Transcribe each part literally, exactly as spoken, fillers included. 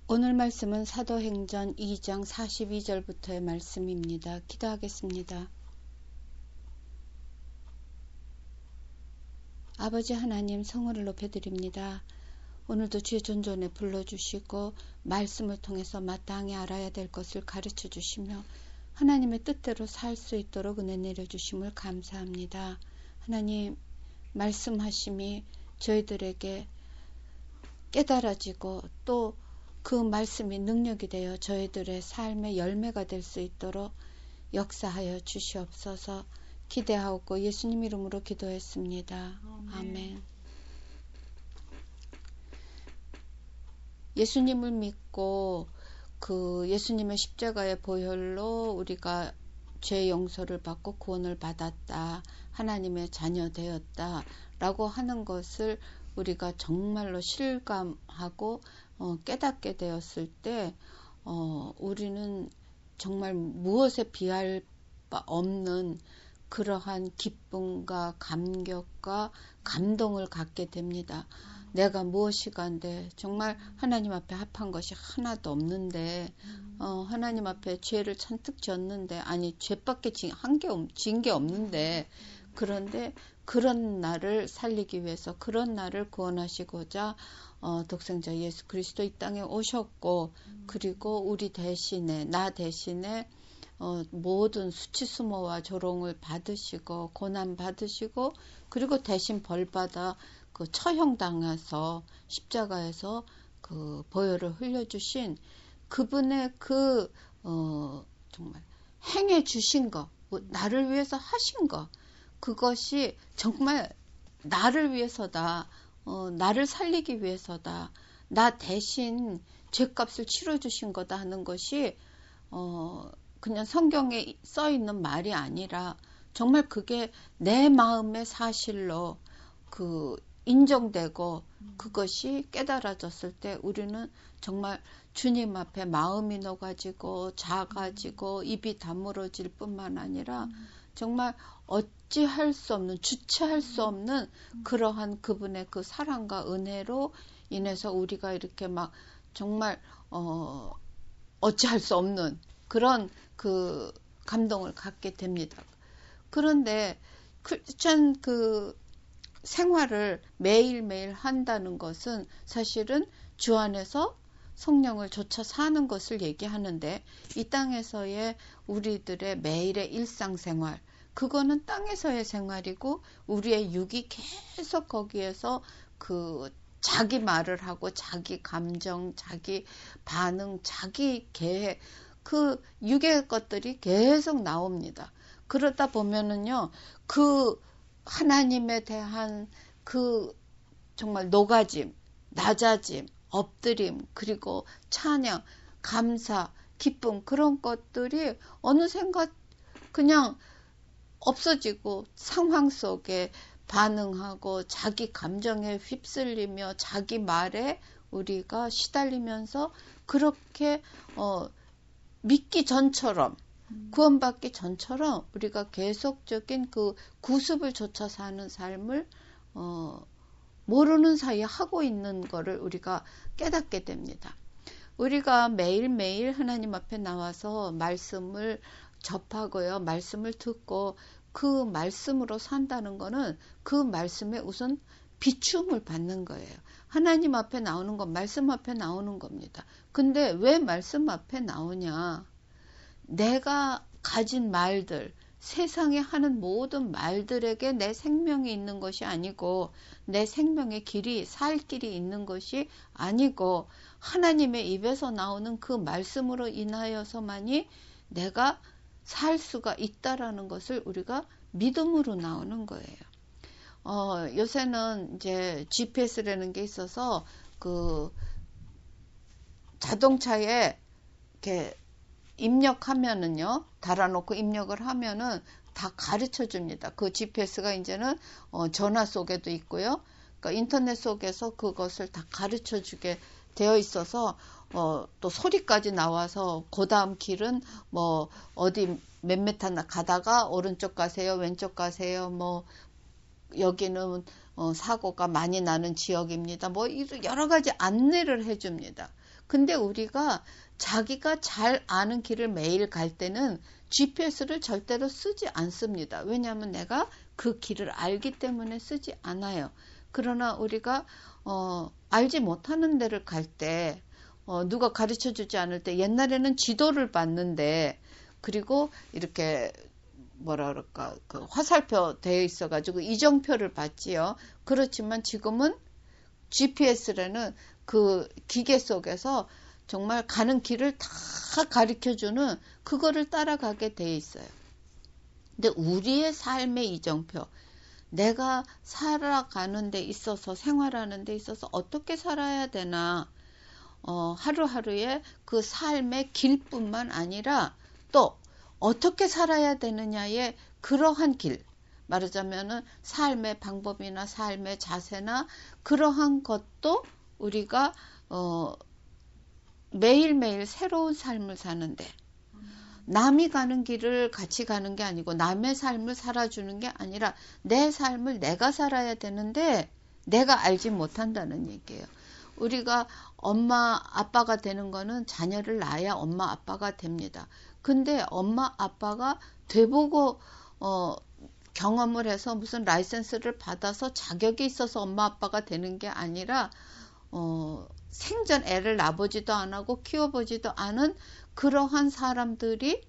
오늘 말씀은 사도행전 이 장 사십이 절부터의 말씀입니다. 기도하겠습니다. 아버지 하나님, 성호를 높여드립니다. 오늘도 주의 존존에 불러주시고 말씀을 통해서 마땅히 알아야 될 것을 가르쳐 주시며 하나님의 뜻대로 살 수 있도록 은혜 내려주심을 감사합니다. 하나님, 말씀하심이 저희들에게 깨달아지고 또 그 말씀이 능력이 되어 저희들의 삶의 열매가 될 수 있도록 역사하여 주시옵소서. 기대하옵고 예수님 이름으로 기도했습니다. 아멘. 아멘. 예수님을 믿고 그 예수님의 십자가의 보혈로 우리가 죄 용서를 받고 구원을 받았다. 하나님의 자녀 되었다. 라고 하는 것을 우리가 정말로 실감하고 어, 깨닫게 되었을 때 어, 우리는 정말 무엇에 비할 바 없는 그러한 기쁨과 감격과 감동을 갖게 됩니다. 내가 무엇이 간데 정말 하나님 앞에 합한 것이 하나도 없는데 어, 하나님 앞에 죄를 잔뜩 졌는데 아니 죄밖에 한 게 진 게 없는데 그런데 그런 나를 살리기 위해서 그런 나를 구원하시고자 어, 독생자 예수 그리스도 이 땅에 오셨고 그리고 우리 대신에 나 대신에 어, 모든 수치수모와 조롱을 받으시고 고난 받으시고 그리고 대신 벌받아 그 처형당해서 십자가에서 그 보혈을 흘려주신 그분의 그 어, 정말 행해 주신 것, 나를 위해서 하신 것, 그것이 정말 나를 위해서다. 어, 나를 살리기 위해서다. 나 대신 죄값을 치러주신 거다 하는 것이 어, 그냥 성경에 써 있는 말이 아니라 정말 그게 내 마음의 사실로 그 인정되고 그것이 깨달아졌을 때 우리는 정말 주님 앞에 마음이 녹아지고 작아지고 입이 다물어질 뿐만 아니라 정말 어찌할 수 없는 주체할 수 없는 그러한 그분의 그 사랑과 은혜로 인해서 우리가 이렇게 막 정말 어 어찌할 수 없는 그런 그 감동을 갖게 됩니다. 그런데 크리스천 그 생활을 매일매일 한다는 것은 사실은 주 안에서 성령을 조차 사는 것을 얘기하는데 이 땅에서의 우리들의 매일의 일상생활 그거는 땅에서의 생활이고 우리의 육이 계속 거기에서 그 자기 말을 하고 자기 감정, 자기 반응, 자기 계획 그 육의 것들이 계속 나옵니다. 그러다 보면은요 그 하나님에 대한 그 정말 노가짐, 낮아짐, 엎드림, 그리고 찬양, 감사, 기쁨 그런 것들이 어느샌가 그냥 없어지고 상황 속에 반응하고 자기 감정에 휩쓸리며 자기 말에 우리가 시달리면서 그렇게 어, 믿기 전처럼 구원받기 전처럼 우리가 계속적인 그 구습을 좇아 사는 삶을 어, 모르는 사이에 하고 있는 거를 우리가 깨닫게 됩니다. 우리가 매일매일 하나님 앞에 나와서 말씀을 접하고요. 말씀을 듣고 그 말씀으로 산다는 거는 그 말씀에 우선 비춤을 받는 거예요. 하나님 앞에 나오는 건 말씀 앞에 나오는 겁니다. 근데 왜 말씀 앞에 나오냐? 내가 가진 말들, 세상에 하는 모든 말들에게 내 생명이 있는 것이 아니고 내 생명의 길이 살 길이 있는 것이 아니고 하나님의 입에서 나오는 그 말씀으로 인하여서만이 내가 살 수가 있다라는 것을 우리가 믿음으로 나오는 거예요. 어, 요새는 이제 지피에스라는 게 있어서 그 자동차에 이렇게 입력하면은요, 달아놓고 입력을 하면은 다 가르쳐 줍니다. 그 지피에스가 이제는 어, 전화 속에도 있고요. 그러니까 인터넷 속에서 그것을 다 가르쳐 주게 되어 있어서 어, 또 소리까지 나와서 그 다음 길은 뭐 어디 몇 메타 가다가 오른쪽 가세요, 왼쪽 가세요, 뭐 여기는 어, 사고가 많이 나는 지역입니다. 뭐 여러 가지 안내를 해줍니다. 근데 우리가 자기가 잘 아는 길을 매일 갈 때는 지피에스를 절대로 쓰지 않습니다. 왜냐하면 내가 그 길을 알기 때문에 쓰지 않아요. 그러나 우리가 어, 알지 못하는 데를 갈 때 어, 누가 가르쳐 주지 않을 때 옛날에는 지도를 봤는데 그리고 이렇게 뭐라 그럴까 그 화살표 되어 있어 가지고 이정표를 봤지요. 그렇지만 지금은 지피에스라는 그 기계 속에서 정말 가는 길을 다 가르쳐 주는 그거를 따라가게 돼 있어요. 근데 우리의 삶의 이정표, 내가 살아가는 데 있어서 생활하는 데 있어서 어떻게 살아야 되나, 어, 하루하루의 그 삶의 길뿐만 아니라 또 어떻게 살아야 되느냐의 그러한 길, 말하자면은 삶의 방법이나 삶의 자세나 그러한 것도 우리가 어, 매일매일 새로운 삶을 사는데 남이 가는 길을 같이 가는 게 아니고 남의 삶을 살아주는 게 아니라 내 삶을 내가 살아야 되는데 내가 알지 못한다는 얘기예요. 우리가 엄마 아빠가 되는 거는 자녀를 낳아야 엄마 아빠가 됩니다. 근데 엄마 아빠가 돼보고 어, 경험을 해서 무슨 라이센스를 받아서 자격이 있어서 엄마 아빠가 되는 게 아니라 어, 생전 애를 낳아보지도 안 하고 키워보지도 않은 그러한 사람들이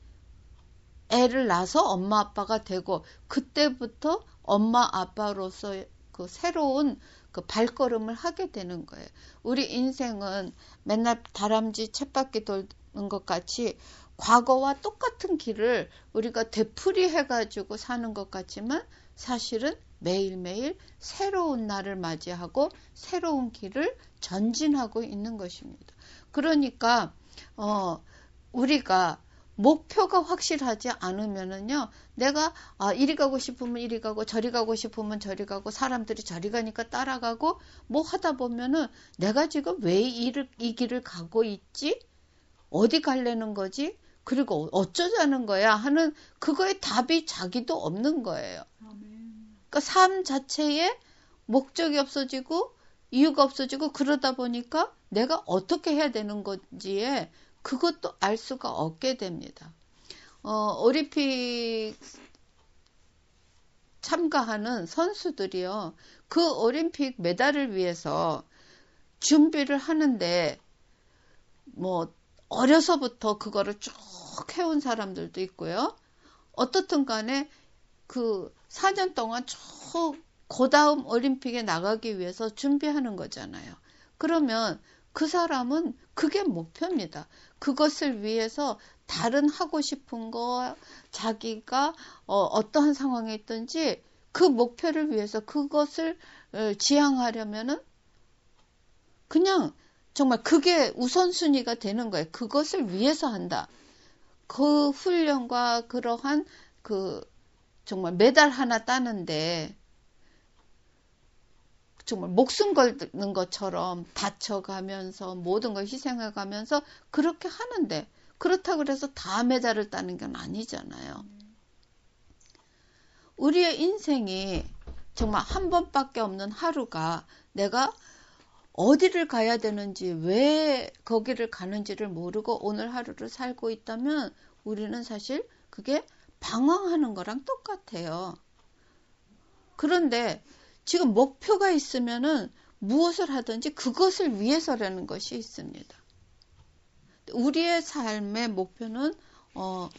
애를 낳아서 엄마 아빠가 되고 그때부터 엄마 아빠로서 그 새로운 그 발걸음을 하게 되는 거예요. 우리 인생은 맨날 다람쥐 쳇바퀴 도는 것 같이 과거와 똑같은 길을 우리가 되풀이해가지고 사는 것 같지만 사실은 매일매일 새로운 날을 맞이하고 새로운 길을 전진하고 있는 것입니다. 그러니까 어, 우리가 목표가 확실하지 않으면은요, 내가 아, 이리 가고 싶으면 이리 가고 저리 가고 싶으면 저리 가고 사람들이 저리 가니까 따라가고 뭐 하다 보면은 내가 지금 왜 이, 이 길을 가고 있지? 어디 가려는 거지? 그리고 어쩌자는 거야 하는 그거의 답이 자기도 없는 거예요. 그러니까 삶 자체에 목적이 없어지고 이유가 없어지고 그러다 보니까 내가 어떻게 해야 되는 건지에 그것도 알 수가 없게 됩니다. 어, 올림픽 참가하는 선수들이요. 그 올림픽 메달을 위해서 준비를 하는데 뭐 어려서부터 그거를 쭉 해온 사람들도 있고요. 어떻든 간에 그 사 년 동안 쭉 그 다음 올림픽에 나가기 위해서 준비하는 거잖아요. 그러면 그 사람은 그게 목표입니다. 그것을 위해서 다른 하고 싶은 거 자기가 어, 어떠한 상황에 있든지 그 목표를 위해서 그것을 어, 지향하려면은 그냥 정말 그게 우선순위가 되는 거예요. 그것을 위해서 한다. 그 훈련과 그러한 그 정말 메달 하나 따는데 정말 목숨 걸는 것처럼 다쳐가면서 모든 걸 희생해가면서 그렇게 하는데 그렇다고 해서 다 메달을 따는 건 아니잖아요. 우리의 인생이 정말 한 번밖에 없는 하루가 내가 어디를 가야 되는지 왜 거기를 가는지를 모르고 오늘 하루를 살고 있다면 우리는 사실 그게 방황하는 거랑 똑같아요. 그런데 지금 목표가 있으면은 무엇을 하든지 그것을 위해서라는 것이 있습니다. 우리의 삶의 목표는 어,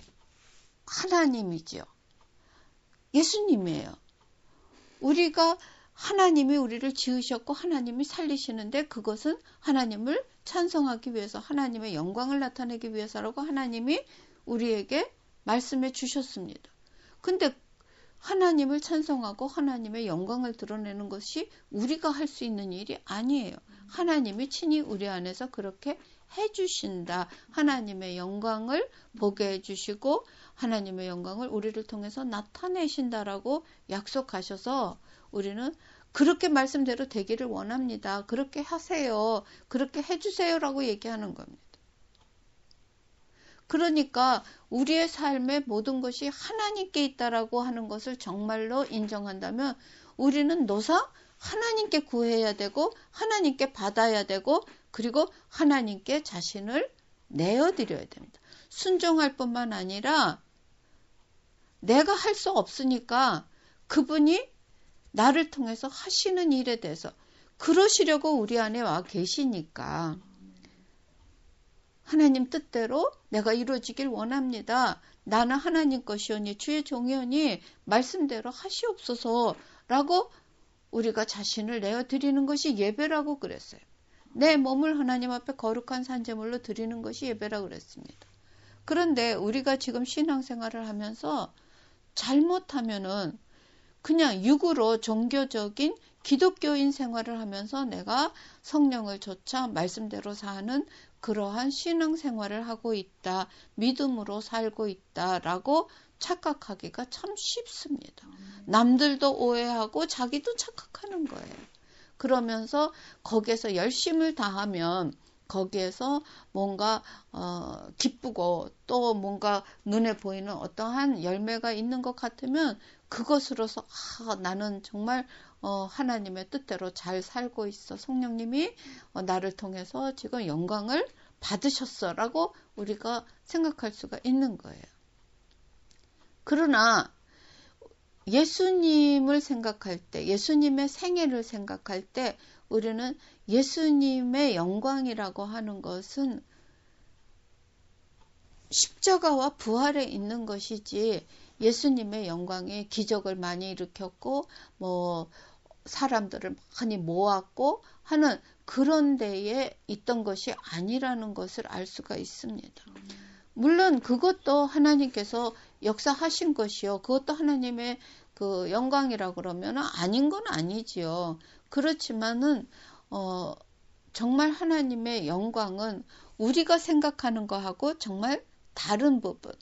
하나님이죠. 예수님이에요. 우리가 하나님이 우리를 지으셨고 하나님이 살리시는데 그것은 하나님을 찬송하기 위해서 하나님의 영광을 나타내기 위해서라고 하나님이 우리에게 말씀해 주셨습니다. 근데 하나님을 찬송하고 하나님의 영광을 드러내는 것이 우리가 할 수 있는 일이 아니에요. 하나님이 친히 우리 안에서 그렇게 해주신다. 하나님의 영광을 보게 해주시고 하나님의 영광을 우리를 통해서 나타내신다라고 약속하셔서 우리는 그렇게 말씀대로 되기를 원합니다. 그렇게 하세요. 그렇게 해주세요라고 얘기하는 겁니다. 그러니까 우리의 삶의 모든 것이 하나님께 있다라고 하는 것을 정말로 인정한다면 우리는 노사 하나님께 구해야 되고 하나님께 받아야 되고 그리고 하나님께 자신을 내어드려야 됩니다. 순종할 뿐만 아니라 내가 할 수 없으니까 그분이 나를 통해서 하시는 일에 대해서 그러시려고 우리 안에 와 계시니까 하나님 뜻대로 내가 이루어지길 원합니다. 나는 하나님 것이오니 주의 종이오니 말씀대로 하시옵소서라고 우리가 자신을 내어드리는 것이 예배라고 그랬어요. 내 몸을 하나님 앞에 거룩한 산제물로 드리는 것이 예배라고 그랬습니다. 그런데 우리가 지금 신앙생활을 하면서 잘못하면은 그냥 육으로 종교적인 기독교인 생활을 하면서 내가 성령을 좇아 말씀대로 사는 그러한 신앙생활을 하고 있다. 믿음으로 살고 있다라고 착각하기가 참 쉽습니다. 남들도 오해하고 자기도 착각하는 거예요. 그러면서 거기에서 열심을 다하면 거기에서 뭔가 어, 기쁘고 또 뭔가 눈에 보이는 어떠한 열매가 있는 것 같으면 그것으로서 아, 나는 정말 어, 하나님의 뜻대로 잘 살고 있어. 성령님이 어, 나를 통해서 지금 영광을 받으셨어 라고 우리가 생각할 수가 있는 거예요. 그러나 예수님을 생각할 때, 예수님의 생애를 생각할 때 우리는 예수님의 영광이라고 하는 것은 십자가와 부활에 있는 것이지 예수님의 영광이 기적을 많이 일으켰고 뭐 사람들을 많이 모았고 하는 그런 데에 있던 것이 아니라는 것을 알 수가 있습니다. 물론 그것도 하나님께서 역사하신 것이요. 그것도 하나님의 그 영광이라고 그러면 아닌 건 아니지요. 그렇지만은 어, 정말 하나님의 영광은 우리가 생각하는 거하고 정말 다른 부분.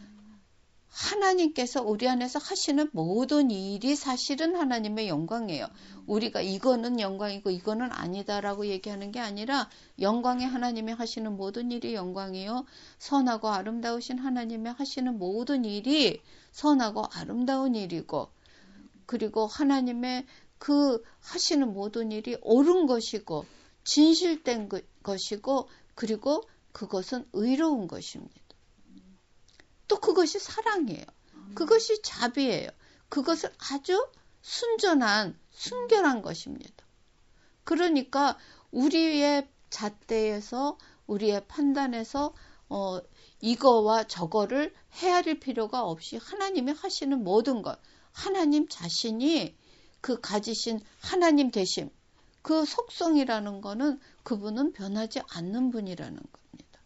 하나님께서 우리 안에서 하시는 모든 일이 사실은 하나님의 영광이에요. 우리가 이거는 영광이고 이거는 아니다라고 얘기하는 게 아니라 영광의 하나님이 하시는 모든 일이 영광이요. 선하고 아름다우신 하나님이 하시는 모든 일이 선하고 아름다운 일이고 그리고 하나님의 그 하시는 모든 일이 옳은 것이고 진실된 것이고 그리고 그것은 의로운 것입니다. 또 그것이 사랑이에요. 그것이 자비예요. 그것은 아주 순전한 순결한 것입니다. 그러니까 우리의 잣대에서 우리의 판단에서 어, 이거와 저거를 헤아릴 필요가 없이 하나님이 하시는 모든 것 하나님 자신이 그 가지신 하나님 되심 그 속성이라는 거는 그분은 변하지 않는 분이라는 겁니다.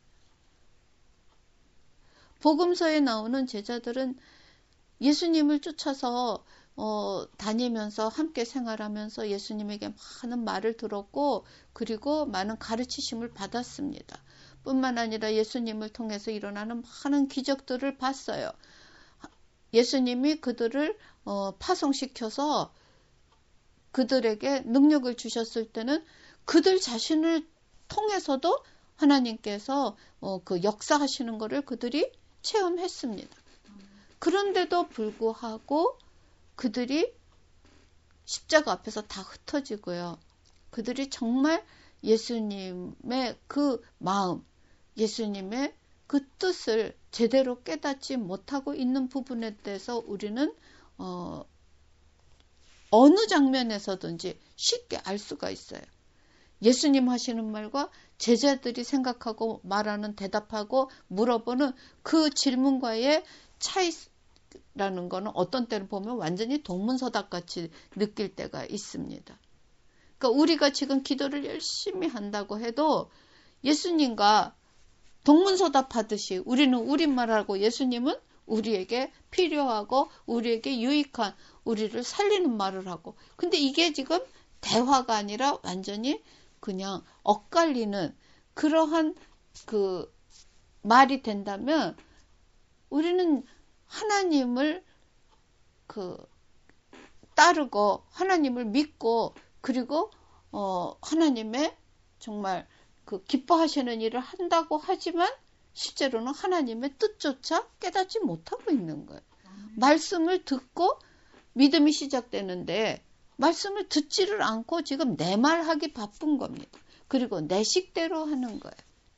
복음서에 나오는 제자들은 예수님을 쫓아서 어, 다니면서 함께 생활하면서 예수님에게 많은 말을 들었고 그리고 많은 가르치심을 받았습니다. 뿐만 아니라 예수님을 통해서 일어나는 많은 기적들을 봤어요. 예수님이 그들을 어, 파송시켜서 그들에게 능력을 주셨을 때는 그들 자신을 통해서도 하나님께서 어, 그 역사하시는 것을 그들이 체험했습니다. 그런데도 불구하고 그들이 십자가 앞에서 다 흩어지고요. 그들이 정말 예수님의 그 마음, 예수님의 그 뜻을 제대로 깨닫지 못하고 있는 부분에 대해서 우리는 어, 어느 장면에서든지 쉽게 알 수가 있어요. 예수님 하시는 말과 제자들이 생각하고 말하는 대답하고 물어보는 그 질문과의 차이라는 거는 어떤 때는 보면 완전히 동문서답같이 느낄 때가 있습니다. 그러니까 우리가 지금 기도를 열심히 한다고 해도 예수님과 동문서답하듯이 우리는 우리말하고 예수님은 우리에게 필요하고 우리에게 유익한 우리를 살리는 말을 하고 근데 이게 지금 대화가 아니라 완전히 그냥 엇갈리는 그러한 그 말이 된다면 우리는 하나님을 그 따르고 하나님을 믿고 그리고 어 하나님의 정말 그 기뻐하시는 일을 한다고 하지만 실제로는 하나님의 뜻조차 깨닫지 못하고 있는 거예요. 말씀을 듣고 믿음이 시작되는데 말씀을 듣지를 않고 지금 내 말하기 바쁜 겁니다. 그리고 내 식대로 하는 거예요.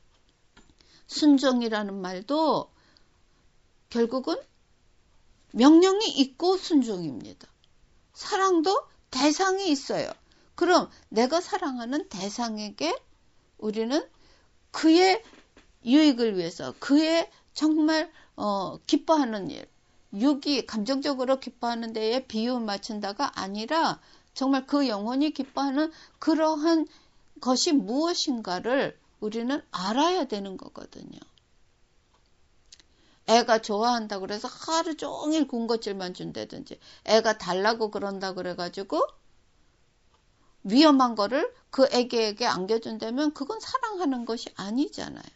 순종이라는 말도 결국은 명령이 있고 순종입니다. 사랑도 대상이 있어요. 그럼 내가 사랑하는 대상에게 우리는 그의 유익을 위해서, 그의 정말 어, 기뻐하는 일, 육이 감정적으로 기뻐하는 데에 비유 맞춘다가 아니라 정말 그 영혼이 기뻐하는 그러한 것이 무엇인가를 우리는 알아야 되는 거거든요. 애가 좋아한다고 그래서 하루 종일 군것질만 준다든지, 애가 달라고 그런다 그래가지고 위험한 거를 그 애기에게 안겨준다면 그건 사랑하는 것이 아니잖아요.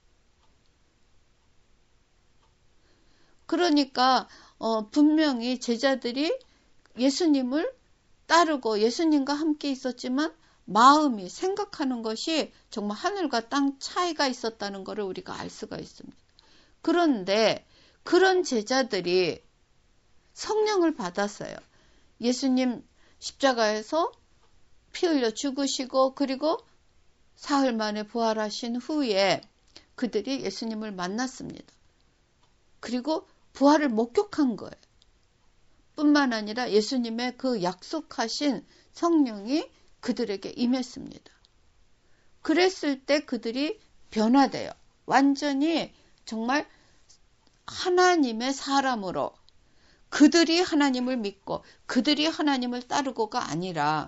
그러니까 어, 분명히 제자들이 예수님을 따르고 예수님과 함께 있었지만 마음이, 생각하는 것이 정말 하늘과 땅 차이가 있었다는 것을 우리가 알 수가 있습니다. 그런데 그런 제자들이 성령을 받았어요. 예수님 십자가에서 피 흘려 죽으시고 그리고 사흘 만에 부활하신 후에 그들이 예수님을 만났습니다. 그리고 부활을 목격한 거예요. 뿐만 아니라 예수님의 그 약속하신 성령이 그들에게 임했습니다. 그랬을 때 그들이 변화돼요. 완전히 정말 하나님의 사람으로, 그들이 하나님을 믿고 그들이 하나님을 따르고가 아니라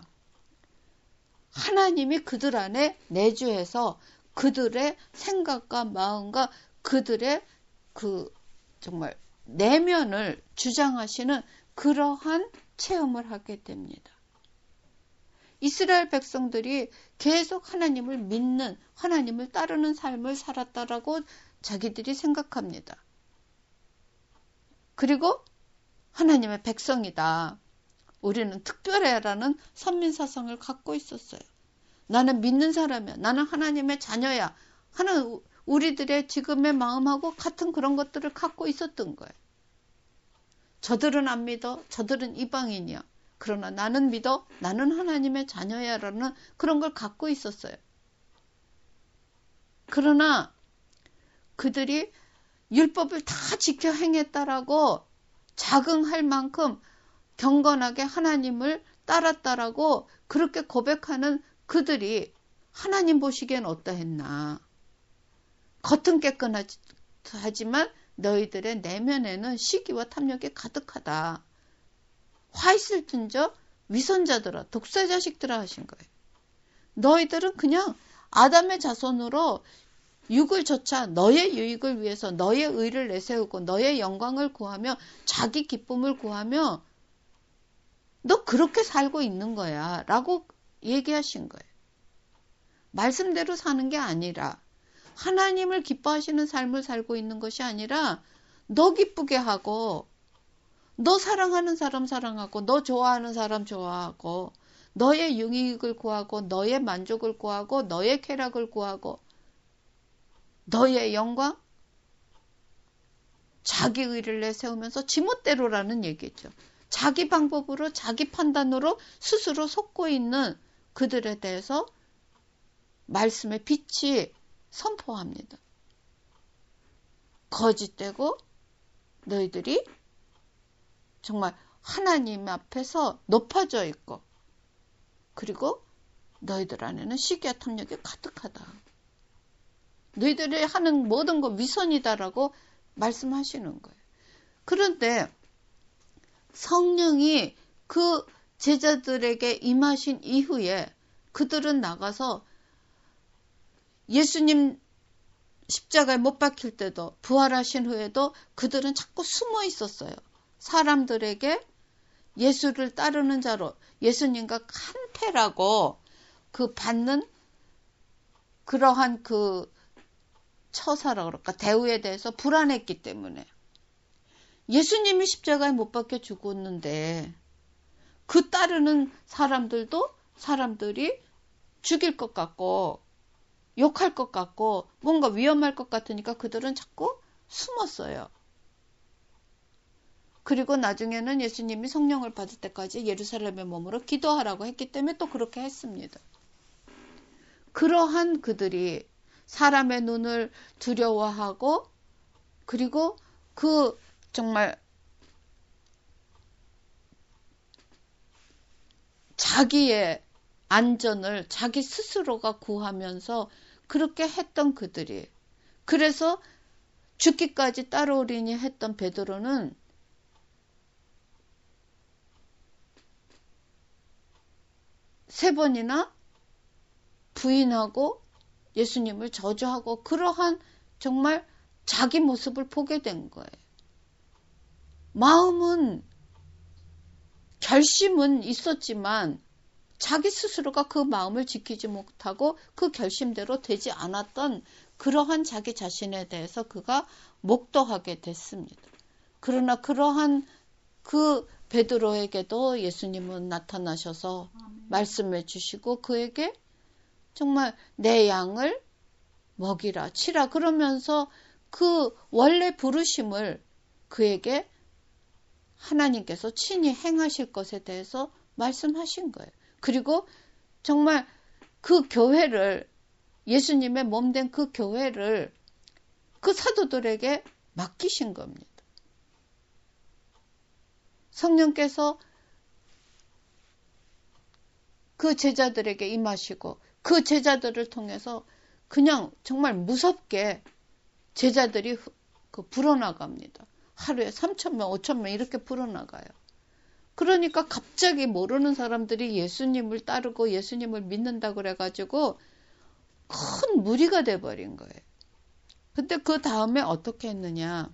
하나님이 그들 안에 내주해서 그들의 생각과 마음과 그들의 그 정말 내면을 주장하시는 그러한 체험을 하게 됩니다. 이스라엘 백성들이 계속 하나님을 믿는, 하나님을 따르는 삶을 살았다라고 자기들이 생각합니다. 그리고 하나님의 백성이다. 우리는 특별해라는 선민사상을 갖고 있었어요. 나는 믿는 사람이야. 나는 하나님의 자녀야. 하는 우리들의 지금의 마음하고 같은 그런 것들을 갖고 있었던 거예요. 저들은 안 믿어. 저들은 이방인이야. 그러나 나는 믿어. 나는 하나님의 자녀야라는 그런 걸 갖고 있었어요. 그러나 그들이 율법을 다 지켜 행했다라고 자긍할 만큼 경건하게 하나님을 따랐다라고 그렇게 고백하는 그들이 하나님 보시기엔 어떠했나. 겉은 깨끗하지만 너희들의 내면에는 시기와 탐욕이 가득하다. 화 있을 뿐저 위선자들아, 독사 자식들아 하신 거예요. 너희들은 그냥 아담의 자손으로 육을 조차 너의 유익을 위해서 너의 의를 내세우고 너의 영광을 구하며 자기 기쁨을 구하며 너 그렇게 살고 있는 거야 라고 얘기하신 거예요. 말씀대로 사는 게 아니라 하나님을 기뻐하시는 삶을 살고 있는 것이 아니라 너 기쁘게 하고 너 사랑하는 사람 사랑하고 너 좋아하는 사람 좋아하고 너의 유익을 구하고 너의 만족을 구하고 너의 쾌락을 구하고 너의 영광, 자기 의를 내세우면서 지멋대로라는 얘기죠. 자기 방법으로 자기 판단으로 스스로 속고 있는 그들에 대해서 말씀의 빛이 선포합니다. 거짓되고 너희들이 정말 하나님 앞에서 높아져 있고 그리고 너희들 안에는 시기와 탐욕이 가득하다. 너희들이 하는 모든 거 위선이다라고 말씀하시는 거예요. 그런데 성령이 그 제자들에게 임하신 이후에 그들은 나가서 예수님 십자가에 못 박힐 때도 부활하신 후에도 그들은 자꾸 숨어 있었어요. 사람들에게 예수를 따르는 자로 예수님과 칸패라고 그 받는 그러한 그 처사라 그럴까 대우에 대해서 불안했기 때문에 예수님이 십자가에 못 박혀 죽었는데 그 따르는 사람들도 사람들이 죽일 것 같고 욕할 것 같고 뭔가 위험할 것 같으니까 그들은 자꾸 숨었어요. 그리고 나중에는 예수님이 성령을 받을 때까지 예루살렘에 머물러 기도하라고 했기 때문에 또 그렇게 했습니다. 그러한 그들이 사람의 눈을 두려워하고 그리고 그 정말 자기의 안전을 자기 스스로가 구하면서 그렇게 했던 그들이, 그래서 죽기까지 따라오리니 했던 베드로는 세 번이나 부인하고 예수님을 저주하고 그러한 정말 자기 모습을 보게 된 거예요. 마음은, 결심은 있었지만 자기 스스로가 그 마음을 지키지 못하고 그 결심대로 되지 않았던 그러한 자기 자신에 대해서 그가 목도하게 됐습니다. 그러나 그러한 그 베드로에게도 예수님은 나타나셔서 아멘. 말씀해 주시고 그에게 정말 내 양을 먹이라 치라 그러면서 그 원래 부르심을 그에게 하나님께서 친히 행하실 것에 대해서 말씀하신 거예요. 그리고 정말 그 교회를, 예수님의 몸된 그 교회를 그 사도들에게 맡기신 겁니다. 성령께서 그 제자들에게 임하시고 그 제자들을 통해서 그냥 정말 무섭게 제자들이 그 불어나갑니다. 하루에 삼천 명, 오천 명 이렇게 불어나가요. 그러니까 갑자기 모르는 사람들이 예수님을 따르고 예수님을 믿는다 그래가지고 큰 무리가 돼버린 거예요. 근데 그 다음에 어떻게 했느냐.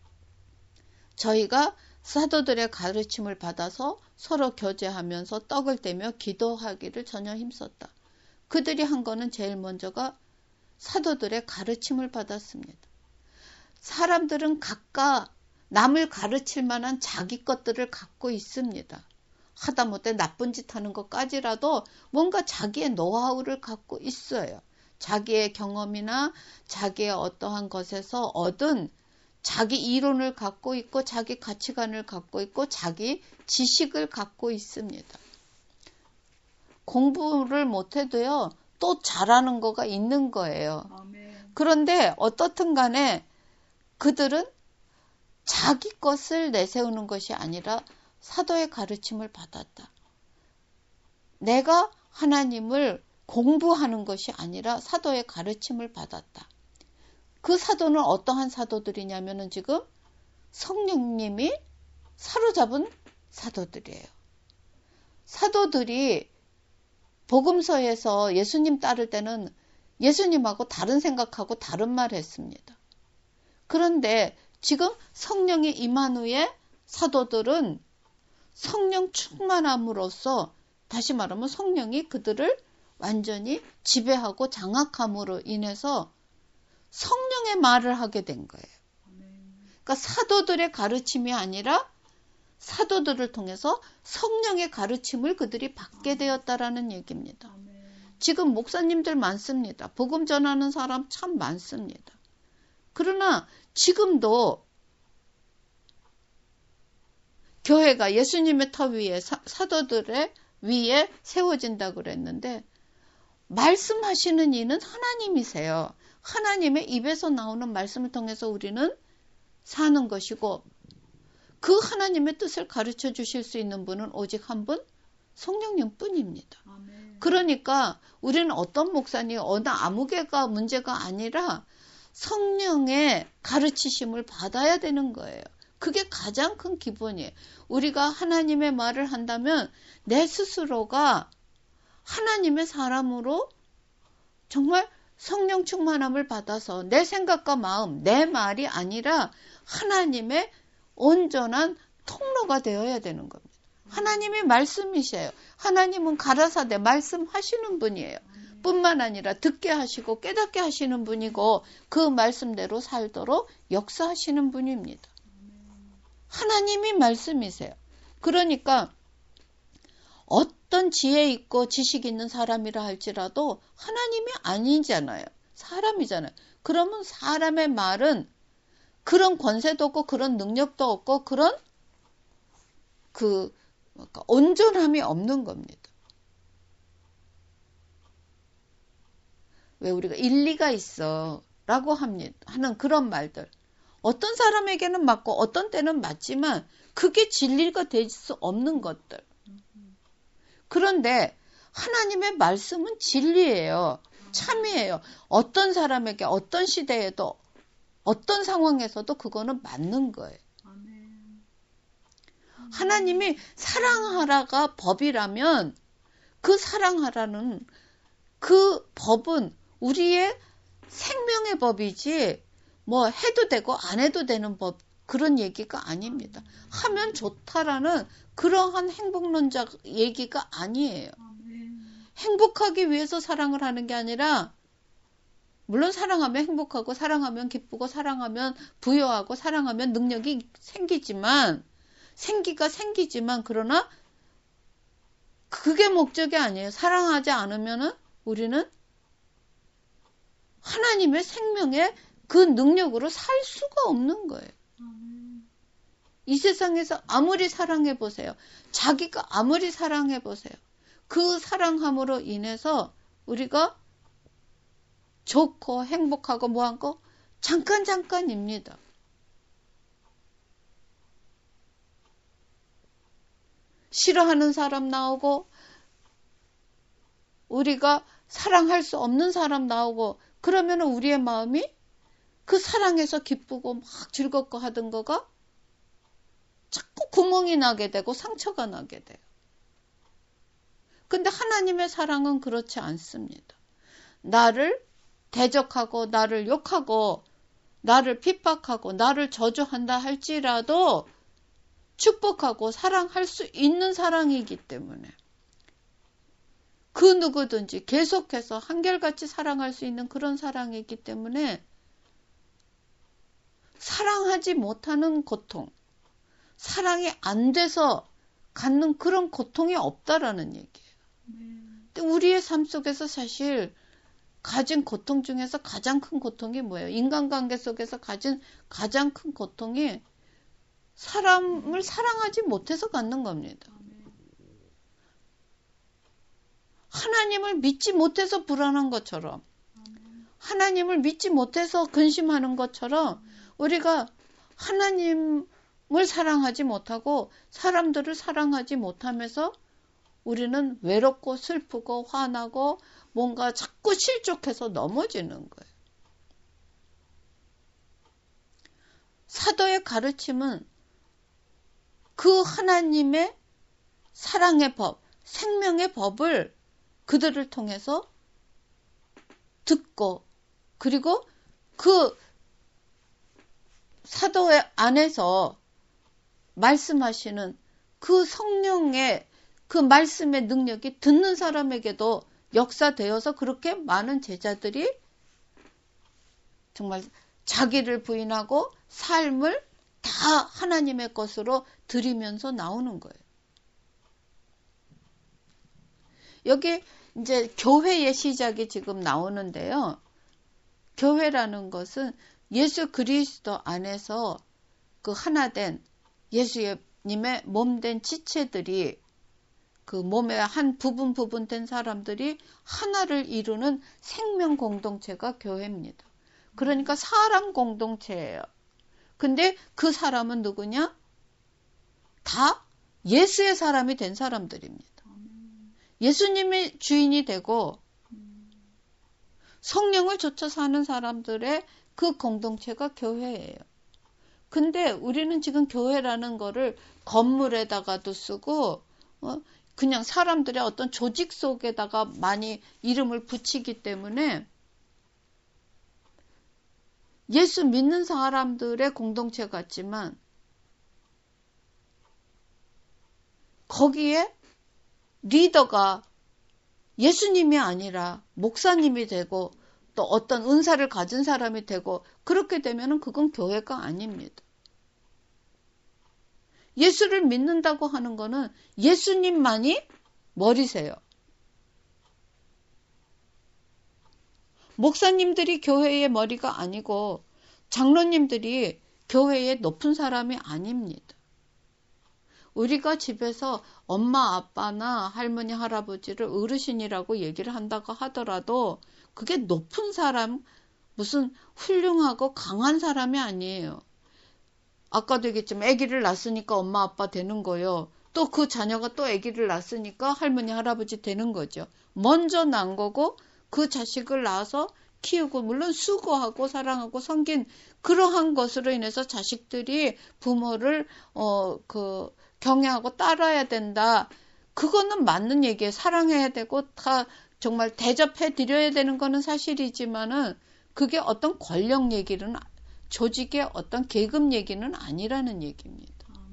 저희가 사도들의 가르침을 받아서 서로 교제하면서 떡을 떼며 기도하기를 전혀 힘썼다. 그들이 한 거는 제일 먼저가 사도들의 가르침을 받았습니다. 사람들은 각각 남을 가르칠 만한 자기 것들을 갖고 있습니다. 하다못해 나쁜 짓 하는 것까지라도 뭔가 자기의 노하우를 갖고 있어요. 자기의 경험이나 자기의 어떠한 것에서 얻은 자기 이론을 갖고 있고 자기 가치관을 갖고 있고 자기 지식을 갖고 있습니다. 공부를 못해도요, 또 잘하는 거가 있는 거예요. 아멘. 그런데 어떻든 간에 그들은 자기 것을 내세우는 것이 아니라 사도의 가르침을 받았다. 내가 하나님을 공부하는 것이 아니라 사도의 가르침을 받았다. 그 사도는 어떠한 사도들이냐면은 지금 성령님이 사로잡은 사도들이에요. 사도들이 복음서에서 예수님 따를 때는 예수님하고 다른 생각하고 다른 말 했습니다. 그런데 지금 성령이 임한 후에 사도들은 성령 충만함으로써, 다시 말하면 성령이 그들을 완전히 지배하고 장악함으로 인해서 성령의 말을 하게 된 거예요. 그러니까 사도들의 가르침이 아니라 사도들을 통해서 성령의 가르침을 그들이 받게 되었다라는 얘기입니다. 지금 목사님들 많습니다. 복음 전하는 사람 참 많습니다. 그러나 지금도 교회가 예수님의 터 위에 사, 사도들의 위에 세워진다고 그랬는데 말씀하시는 이는 하나님이세요. 하나님의 입에서 나오는 말씀을 통해서 우리는 사는 것이고 그 하나님의 뜻을 가르쳐 주실 수 있는 분은 오직 한 분, 성령님 뿐입니다. 아멘. 그러니까 우리는 어떤 목사님, 어느 아무개가 문제가 아니라 성령의 가르치심을 받아야 되는 거예요. 그게 가장 큰 기본이에요. 우리가 하나님의 말을 한다면 내 스스로가 하나님의 사람으로 정말 성령 충만함을 받아서 내 생각과 마음, 내 말이 아니라 하나님의 온전한 통로가 되어야 되는 겁니다. 하나님의 말씀이세요. 하나님은 가라사대 말씀하시는 분이에요. 뿐만 아니라 듣게 하시고 깨닫게 하시는 분이고 그 말씀대로 살도록 역사하시는 분입니다. 하나님이 말씀이세요. 그러니까 어떤 지혜 있고 지식 있는 사람이라 할지라도 하나님이 아니잖아요. 사람이잖아요. 그러면 사람의 말은 그런 권세도 없고 그런 능력도 없고 그런 그 온전함이 없는 겁니다. 왜 우리가 일리가 있어 라고 합니다. 하는 그런 말들. 어떤 사람에게는 맞고 어떤 때는 맞지만 그게 진리가 될 수 없는 것들. 그런데 하나님의 말씀은 진리예요. 참이에요. 어떤 사람에게 어떤 시대에도 어떤 상황에서도 그거는 맞는 거예요. 하나님이 사랑하라가 법이라면 그 사랑하라는 그 법은 우리의 생명의 법이지 뭐 해도 되고 안 해도 되는 법 그런 얘기가 아닙니다. 하면 좋다라는 그러한 행복론자 얘기가 아니에요. 행복하기 위해서 사랑을 하는 게 아니라 물론 사랑하면 행복하고 사랑하면 기쁘고 사랑하면 부여하고 사랑하면 능력이 생기지만 생기가 생기지만 그러나 그게 목적이 아니에요. 사랑하지 않으면은 우리는 하나님의 생명의 그 능력으로 살 수가 없는 거예요. 이 세상에서 아무리 사랑해 보세요. 자기가 아무리 사랑해 보세요. 그 사랑함으로 인해서 우리가 좋고 행복하고 뭐한 거 잠깐 잠깐입니다. 싫어하는 사람 나오고 우리가 사랑할 수 없는 사람 나오고 그러면 우리의 마음이 그 사랑에서 기쁘고 막 즐겁고 하던 거가 자꾸 구멍이 나게 되고 상처가 나게 돼요. 근데 하나님의 사랑은 그렇지 않습니다. 나를 대적하고 나를 욕하고 나를 핍박하고 나를 저주한다 할지라도 축복하고 사랑할 수 있는 사랑이기 때문에 그 누구든지 계속해서 한결같이 사랑할 수 있는 그런 사랑이기 때문에 사랑하지 못하는 고통, 사랑이 안 돼서 갖는 그런 고통이 없다라는 얘기예요. 근데 우리의 삶 속에서 사실 가진 고통 중에서 가장 큰 고통이 뭐예요? 인간관계 속에서 가진 가장 큰 고통이 사람을 사랑하지 못해서 갖는 겁니다. 하나님을 믿지 못해서 불안한 것처럼 하나님을 믿지 못해서 근심하는 것처럼 우리가 하나님을 사랑하지 못하고 사람들을 사랑하지 못하면서 우리는 외롭고 슬프고 화나고 뭔가 자꾸 실족해서 넘어지는 거예요. 사도의 가르침은 그 하나님의 사랑의 법, 생명의 법을 그들을 통해서 듣고 그리고 그 사도의 안에서 말씀하시는 그 성령의 그 말씀의 능력이 듣는 사람에게도 역사되어서 그렇게 많은 제자들이 정말 자기를 부인하고 삶을 다 하나님의 것으로 드리면서 나오는 거예요. 여기 이제 교회의 시작이 지금 나오는데요. 교회라는 것은 예수 그리스도 안에서 그 하나된 예수님의 몸된 지체들이 그 몸의 한 부분 부분 된 사람들이 하나를 이루는 생명 공동체가 교회입니다. 그러니까 사람 공동체예요. 근데 그 사람은 누구냐? 다 예수의 사람이 된 사람들입니다. 예수님의 주인이 되고 성령을 좇아 사는 사람들의 그 공동체가 교회예요. 근데 우리는 지금 교회라는 거를 건물에다가도 쓰고 어, 그냥 사람들의 어떤 조직 속에다가 많이 이름을 붙이기 때문에 예수 믿는 사람들의 공동체 같지만 거기에 리더가 예수님이 아니라 목사님이 되고 또 어떤 은사를 가진 사람이 되고 그렇게 되면은 그건 교회가 아닙니다. 예수를 믿는다고 하는 거는 예수님만이 머리세요. 목사님들이 교회의 머리가 아니고 장로님들이 교회의 높은 사람이 아닙니다. 우리가 집에서 엄마, 아빠나 할머니, 할아버지를 어르신이라고 얘기를 한다고 하더라도 그게 높은 사람, 무슨 훌륭하고 강한 사람이 아니에요. 아까도 얘기했지만 아기를 낳았으니까 엄마, 아빠 되는 거요. 또 그 자녀가 또 아기를 낳았으니까 할머니, 할아버지 되는 거죠. 먼저 낳은 거고 그 자식을 낳아서 키우고 물론 수고하고 사랑하고 섬긴 그러한 것으로 인해서 자식들이 부모를 어 그 경외하고 따라야 된다. 그거는 맞는 얘기예요. 사랑해야 되고 다 정말 대접해 드려야 되는 거는 사실이지만은 그게 어떤 권력 얘기는 조직의 어떤 계급 얘기는 아니라는 얘기입니다.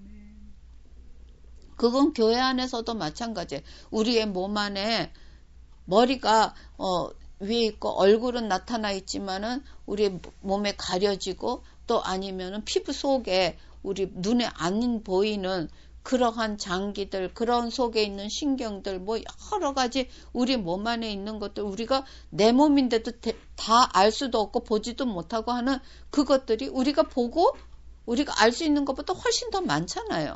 그건 교회 안에서도 마찬가지예요. 우리의 몸 안에 머리가 어 위에 있고 얼굴은 나타나 있지만은 우리 몸에 가려지고 또 아니면은 피부 속에 우리 눈에 안 보이는 그러한 장기들, 그런 속에 있는 신경들, 뭐 여러 가지 우리 몸 안에 있는 것들, 우리가 내 몸인데도 다 알 수도 없고 보지도 못하고 하는 그것들이 우리가 보고 우리가 알 수 있는 것보다 훨씬 더 많잖아요.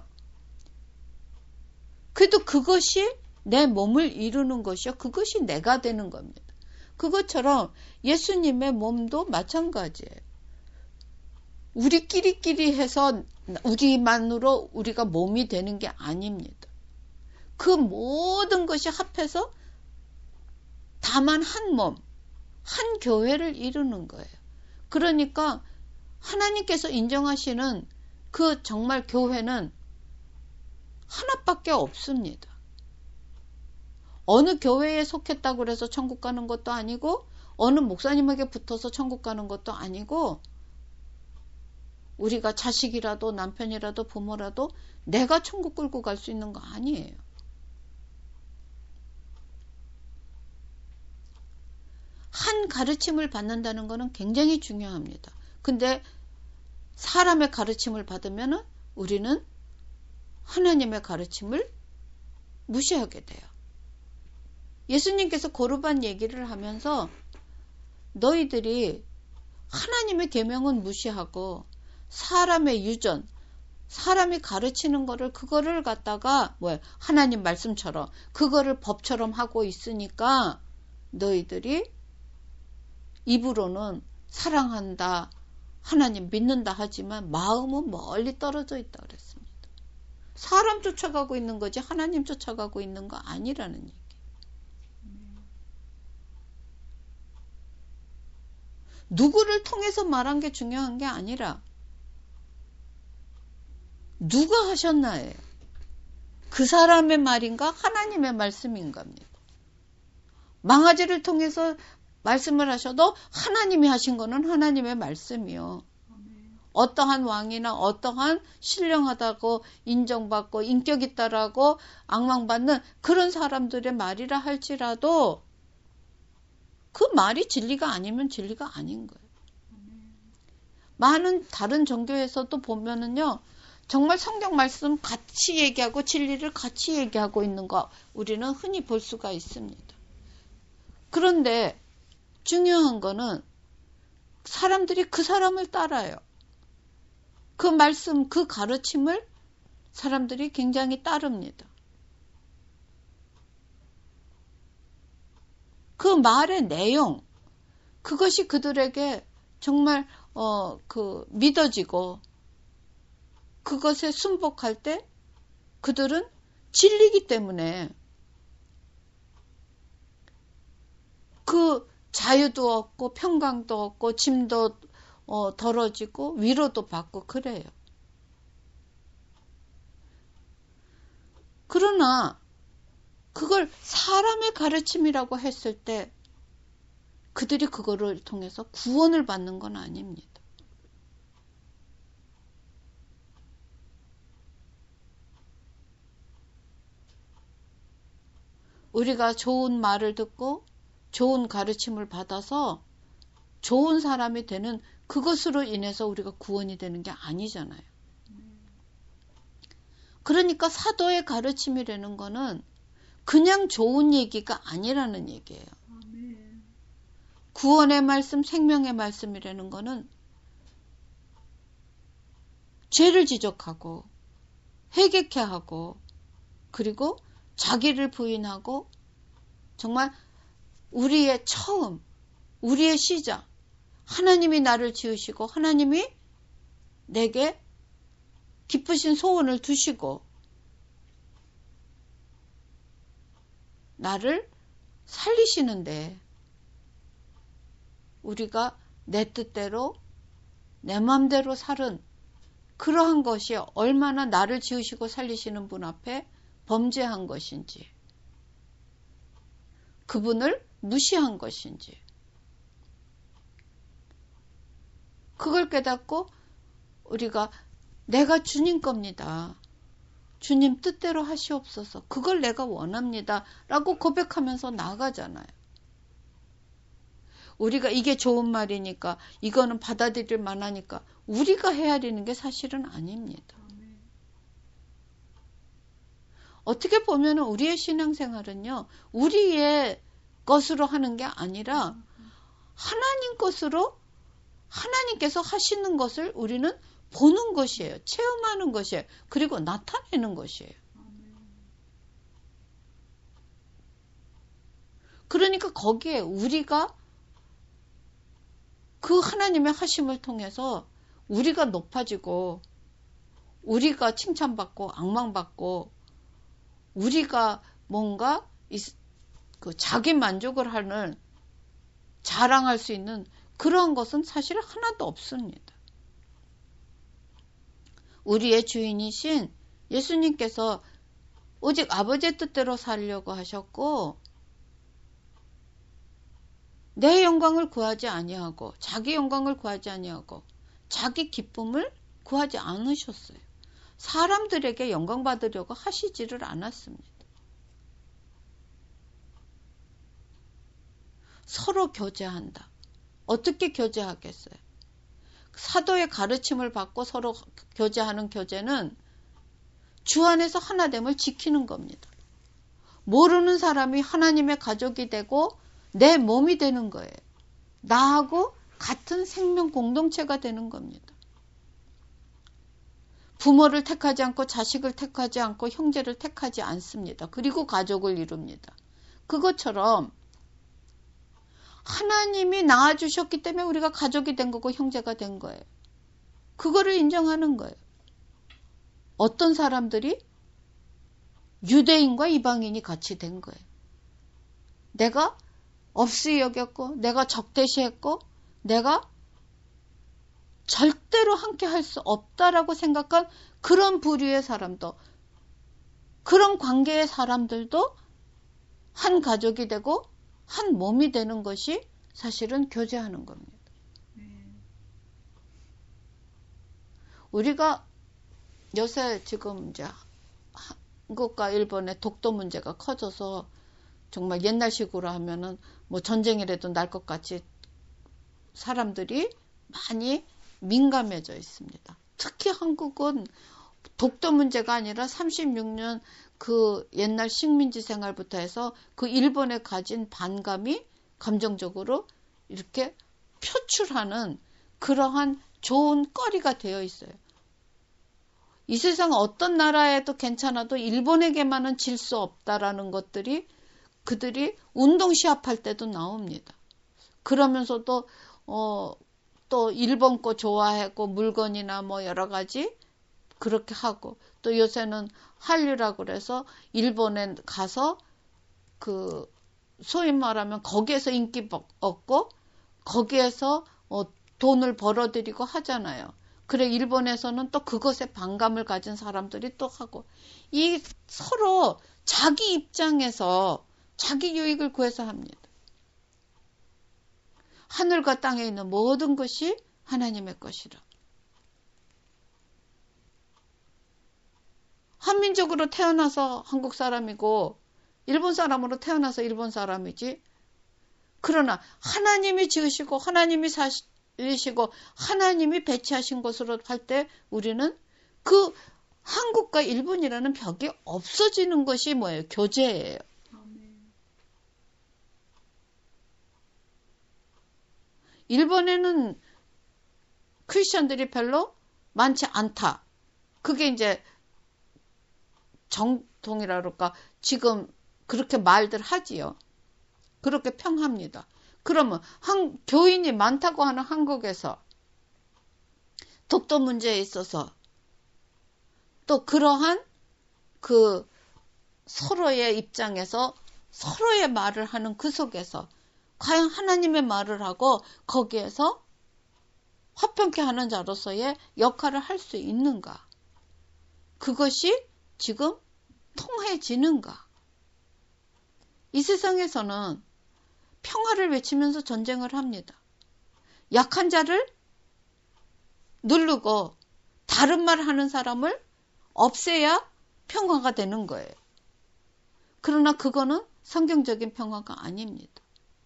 그래도 그것이 내 몸을 이루는 것이요. 그것이 내가 되는 겁니다. 그것처럼 예수님의 몸도 마찬가지예요. 우리끼리끼리 해서 우리만으로 우리가 몸이 되는 게 아닙니다. 그 모든 것이 합해서 다만 한 몸, 한 교회를 이루는 거예요. 그러니까 하나님께서 인정하시는 그 정말 교회는 하나밖에 없습니다. 어느 교회에 속했다고 해서 천국 가는 것도 아니고 어느 목사님에게 붙어서 천국 가는 것도 아니고 우리가 자식이라도 남편이라도 부모라도 내가 천국 끌고 갈 수 있는 거 아니에요. 한 가르침을 받는다는 것은 굉장히 중요합니다. 근데 사람의 가르침을 받으면 우리는 하나님의 가르침을 무시하게 돼요. 예수님께서 고르반 얘기를 하면서 너희들이 하나님의 계명은 무시하고 사람의 유전, 사람이 가르치는 거를 그거를 갖다가 뭐야 하나님 말씀처럼 그거를 법처럼 하고 있으니까 너희들이 입으로는 사랑한다, 하나님 믿는다 하지만 마음은 멀리 떨어져 있다 그랬습니다. 사람 쫓아가고 있는 거지 하나님 쫓아가고 있는 거 아니라는 얘기. 누구를 통해서 말한 게 중요한 게 아니라 누가 하셨나요? 그 사람의 말인가 하나님의 말씀인가입니다. 망아지를 통해서 말씀을 하셔도 하나님이 하신 거는 하나님의 말씀이요. 어떠한 왕이나 어떠한 신령하다고 인정받고 인격 있다라고 악망받는 그런 사람들의 말이라 할지라도 그 말이 진리가 아니면 진리가 아닌 거예요. 많은 다른 종교에서도 보면은요, 정말 성경 말씀 같이 얘기하고 진리를 같이 얘기하고 있는 거 우리는 흔히 볼 수가 있습니다. 그런데 중요한 거는 사람들이 그 사람을 따라요. 그 말씀, 그 가르침을 사람들이 굉장히 따릅니다. 그 말의 내용, 그것이 그들에게 정말 어, 그 믿어지고 그것에 순복할 때 그들은 진리기 때문에 그 자유도 얻고 평강도 얻고 짐도 어, 덜어지고 위로도 받고 그래요. 그러나 그걸 사람의 가르침이라고 했을 때 그들이 그거를 통해서 구원을 받는 건 아닙니다. 우리가 좋은 말을 듣고 좋은 가르침을 받아서 좋은 사람이 되는 그것으로 인해서 우리가 구원이 되는 게 아니잖아요. 그러니까 사도의 가르침이라는 거는 그냥 좋은 얘기가 아니라는 얘기예요. 구원의 말씀, 생명의 말씀이라는 거는 죄를 지적하고 회개케 하고 그리고 자기를 부인하고 정말 우리의 처음, 우리의 시작, 하나님이 나를 지으시고 하나님이 내게 기쁘신 소원을 두시고 나를 살리시는데 우리가 내 뜻대로 내 마음대로 살은 그러한 것이 얼마나 나를 지으시고 살리시는 분 앞에 범죄한 것인지 그분을 무시한 것인지 그걸 깨닫고 우리가 내가 주님 겁니다. 주님 뜻대로 하시옵소서. 그걸 내가 원합니다. 라고 고백하면서 나가잖아요. 우리가 이게 좋은 말이니까 이거는 받아들일 만하니까 우리가 헤아리는 게 사실은 아닙니다. 어떻게 보면 우리의 신앙생활은요. 우리의 것으로 하는 게 아니라 하나님 것으로 하나님께서 하시는 것을 우리는 보는 것이에요. 체험하는 것이에요. 그리고 나타내는 것이에요. 그러니까 거기에 우리가 그 하나님의 하심을 통해서 우리가 높아지고 우리가 칭찬받고 악망받고 우리가 뭔가 그 자기 만족을 하는 자랑할 수 있는 그런 것은 사실 하나도 없습니다. 우리의 주인이신 예수님께서 오직 아버지의 뜻대로 살려고 하셨고 내 영광을 구하지 아니하고 자기 영광을 구하지 아니하고 자기 기쁨을 구하지 않으셨어요. 사람들에게 영광 받으려고 하시지를 않았습니다. 서로 교제한다. 어떻게 교제하겠어요? 사도의 가르침을 받고 서로 교제하는 교제는 주 안에서 하나됨을 지키는 겁니다. 모르는 사람이 하나님의 가족이 되고 내 몸이 되는 거예요. 나하고 같은 생명 공동체가 되는 겁니다. 부모를 택하지 않고 자식을 택하지 않고 형제를 택하지 않습니다. 그리고 가족을 이룹니다. 그것처럼 하나님이 낳아주셨기 때문에 우리가 가족이 된 거고 형제가 된 거예요. 그거를 인정하는 거예요. 어떤 사람들이 유대인과 이방인이 같이 된 거예요. 내가 없이 여겼고 내가 적대시했고 내가 절대로 함께 할 수 없다라고 생각한 그런 부류의 사람도 그런 관계의 사람들도 한 가족이 되고 한 몸이 되는 것이 사실은 교제하는 겁니다. 우리가 요새 지금 이제 한국과 일본의 독도 문제가 커져서 정말 옛날식으로 하면은 뭐 전쟁이라도 날 것 같이 사람들이 많이 민감해져 있습니다. 특히 한국은 독도 문제가 아니라 삼십육 년 그 옛날 식민지 생활부터 해서 그 일본에 가진 반감이 감정적으로 이렇게 표출하는 그러한 좋은 거리가 되어 있어요. 이 세상 어떤 나라에도 괜찮아도 일본에게만은 질 수 없다라는 것들이 그들이 운동 시합할 때도 나옵니다. 그러면서도 어, 또 일본 거 좋아하고 물건이나 뭐 여러 가지 그렇게 하고 또 요새는 한류라고 그래서 일본에 가서 그 소위 말하면 거기에서 인기 얻고 거기에서 어, 돈을 벌어들이고 하잖아요. 그래 일본에서는 또 그것에 반감을 가진 사람들이 또 하고 이 서로 자기 입장에서 자기 유익을 구해서 합니다. 하늘과 땅에 있는 모든 것이 하나님의 것이라. 한민족으로 태어나서 한국 사람이고 일본 사람으로 태어나서 일본 사람이지. 그러나 하나님이 지으시고 하나님이 살리시고 하나님이 배치하신 것으로 할 때 우리는 그 한국과 일본이라는 벽이 없어지는 것이 뭐예요? 교제예요. 일본에는 크리스천들이 별로 많지 않다. 그게 이제 정통이라 그럴까 지금 그렇게 말들 하지요. 그렇게 평합니다. 그러면 한, 교인이 많다고 하는 한국에서 독도 문제에 있어서 또 그러한 그 서로의 입장에서 서로의 말을 하는 그 속에서 과연 하나님의 말을 하고 거기에서 화평케 하는 자로서의 역할을 할 수 있는가? 그것이 지금 통해지는가? 이 세상에서는 평화를 외치면서 전쟁을 합니다. 약한 자를 누르고 다른 말 하는 사람을 없애야 평화가 되는 거예요. 그러나 그거는 성경적인 평화가 아닙니다.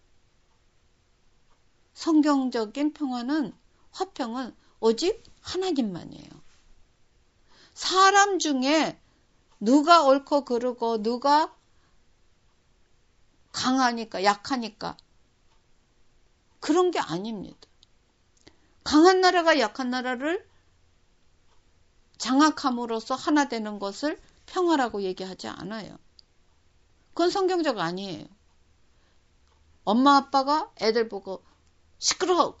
성경적인 평화는, 화평은 오직 하나님만이에요. 사람 중에 누가 옳고 그르고 누가 강하니까 약하니까 그런 게 아닙니다. 강한 나라가 약한 나라를 장악함으로써 하나 되는 것을 평화라고 얘기하지 않아요. 그건 성경적 아니에요. 엄마 아빠가 애들 보고 시끄러워,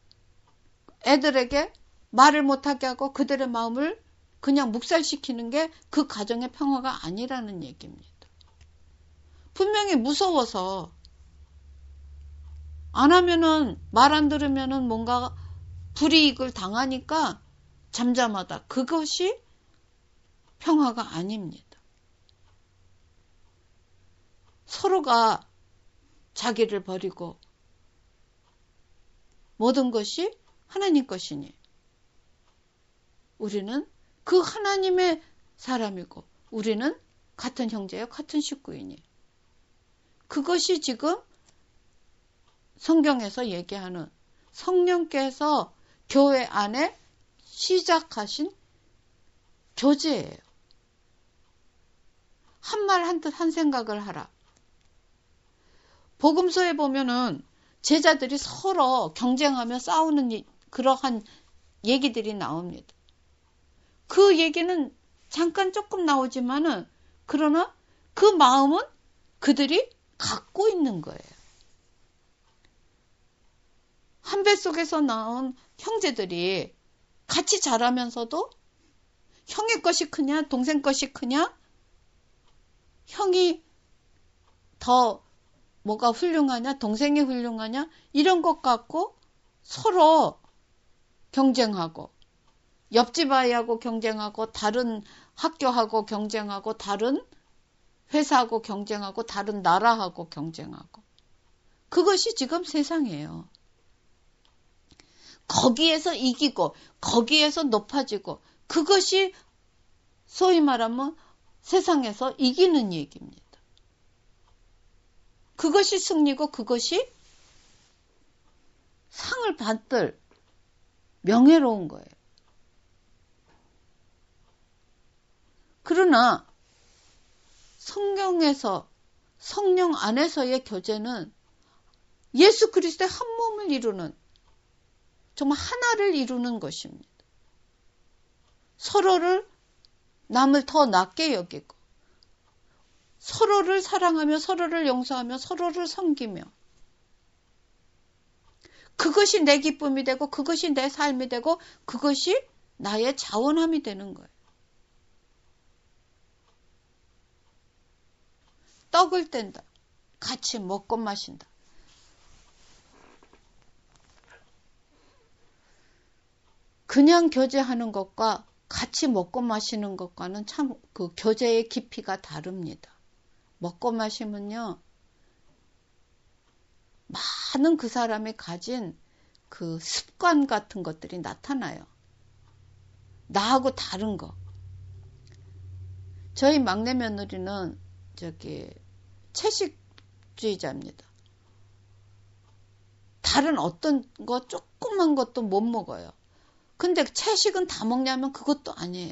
애들에게 말을 못하게 하고 그들의 마음을 그냥 묵살시키는 게 그 가정의 평화가 아니라는 얘기입니다. 분명히 무서워서 안 하면은, 말 안 들으면은 뭔가 불이익을 당하니까 잠잠하다. 그것이 평화가 아닙니다. 서로가 자기를 버리고 모든 것이 하나님 것이니 우리는 그 하나님의 사람이고 우리는 같은 형제요 같은 식구이니 그것이 지금 성경에서 얘기하는 성령께서 교회 안에 시작하신 교제예요. 한 말 한 뜻 한 생각을 하라. 복음서에 보면은 제자들이 서로 경쟁하며 싸우는 그러한 얘기들이 나옵니다. 그 얘기는 잠깐 조금 나오지만은 그러나 그 마음은 그들이 갖고 있는 거예요. 한 배 속에서 나온 형제들이 같이 자라면서도 형의 것이 크냐 동생 것이 크냐 형이 더 뭐가 훌륭하냐 동생이 훌륭하냐 이런 것 갖고 서로 경쟁하고 옆집 아이하고 경쟁하고 다른 학교하고 경쟁하고 다른 회사하고 경쟁하고 다른 나라하고 경쟁하고 그것이 지금 세상이에요. 거기에서 이기고 거기에서 높아지고 그것이 소위 말하면 세상에서 이기는 얘기입니다. 그것이 승리고 그것이 상을 받을 명예로운 거예요. 그러나 성경에서 성령 안에서의 교제는 예수 그리스도의 한 몸을 이루는 정말 하나를 이루는 것입니다. 서로를 남을 더 낮게 여기고 서로를 사랑하며 서로를 용서하며 서로를 섬기며 그것이 내 기쁨이 되고 그것이 내 삶이 되고 그것이 나의 자원함이 되는 거예요. 떡을 뗀다. 같이 먹고 마신다. 그냥 교제하는 것과 같이 먹고 마시는 것과는 참 그 교제의 깊이가 다릅니다. 먹고 마시면요, 많은 그 사람이 가진 그 습관 같은 것들이 나타나요. 나하고 다른 거. 저희 막내 며느리는 저기 채식주의자입니다. 다른 어떤 거 조그만 것도 못 먹어요. 근데 채식은 다 먹냐면 그것도 아니에요.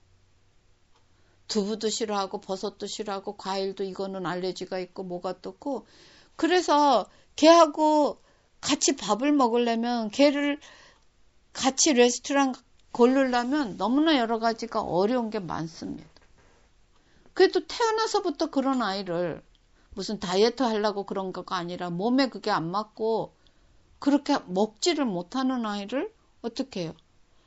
두부도 싫어하고 버섯도 싫어하고 과일도 이거는 알레르기가 있고 뭐가 떴고 그래서 걔하고 같이 밥을 먹으려면 걔를 같이 레스토랑 고르려면 너무나 여러 가지가 어려운 게 많습니다. 그래도 태어나서부터 그런 아이를 무슨 다이어트 하려고 그런 거가 아니라 몸에 그게 안 맞고 그렇게 먹지를 못하는 아이를 어떻게 해요?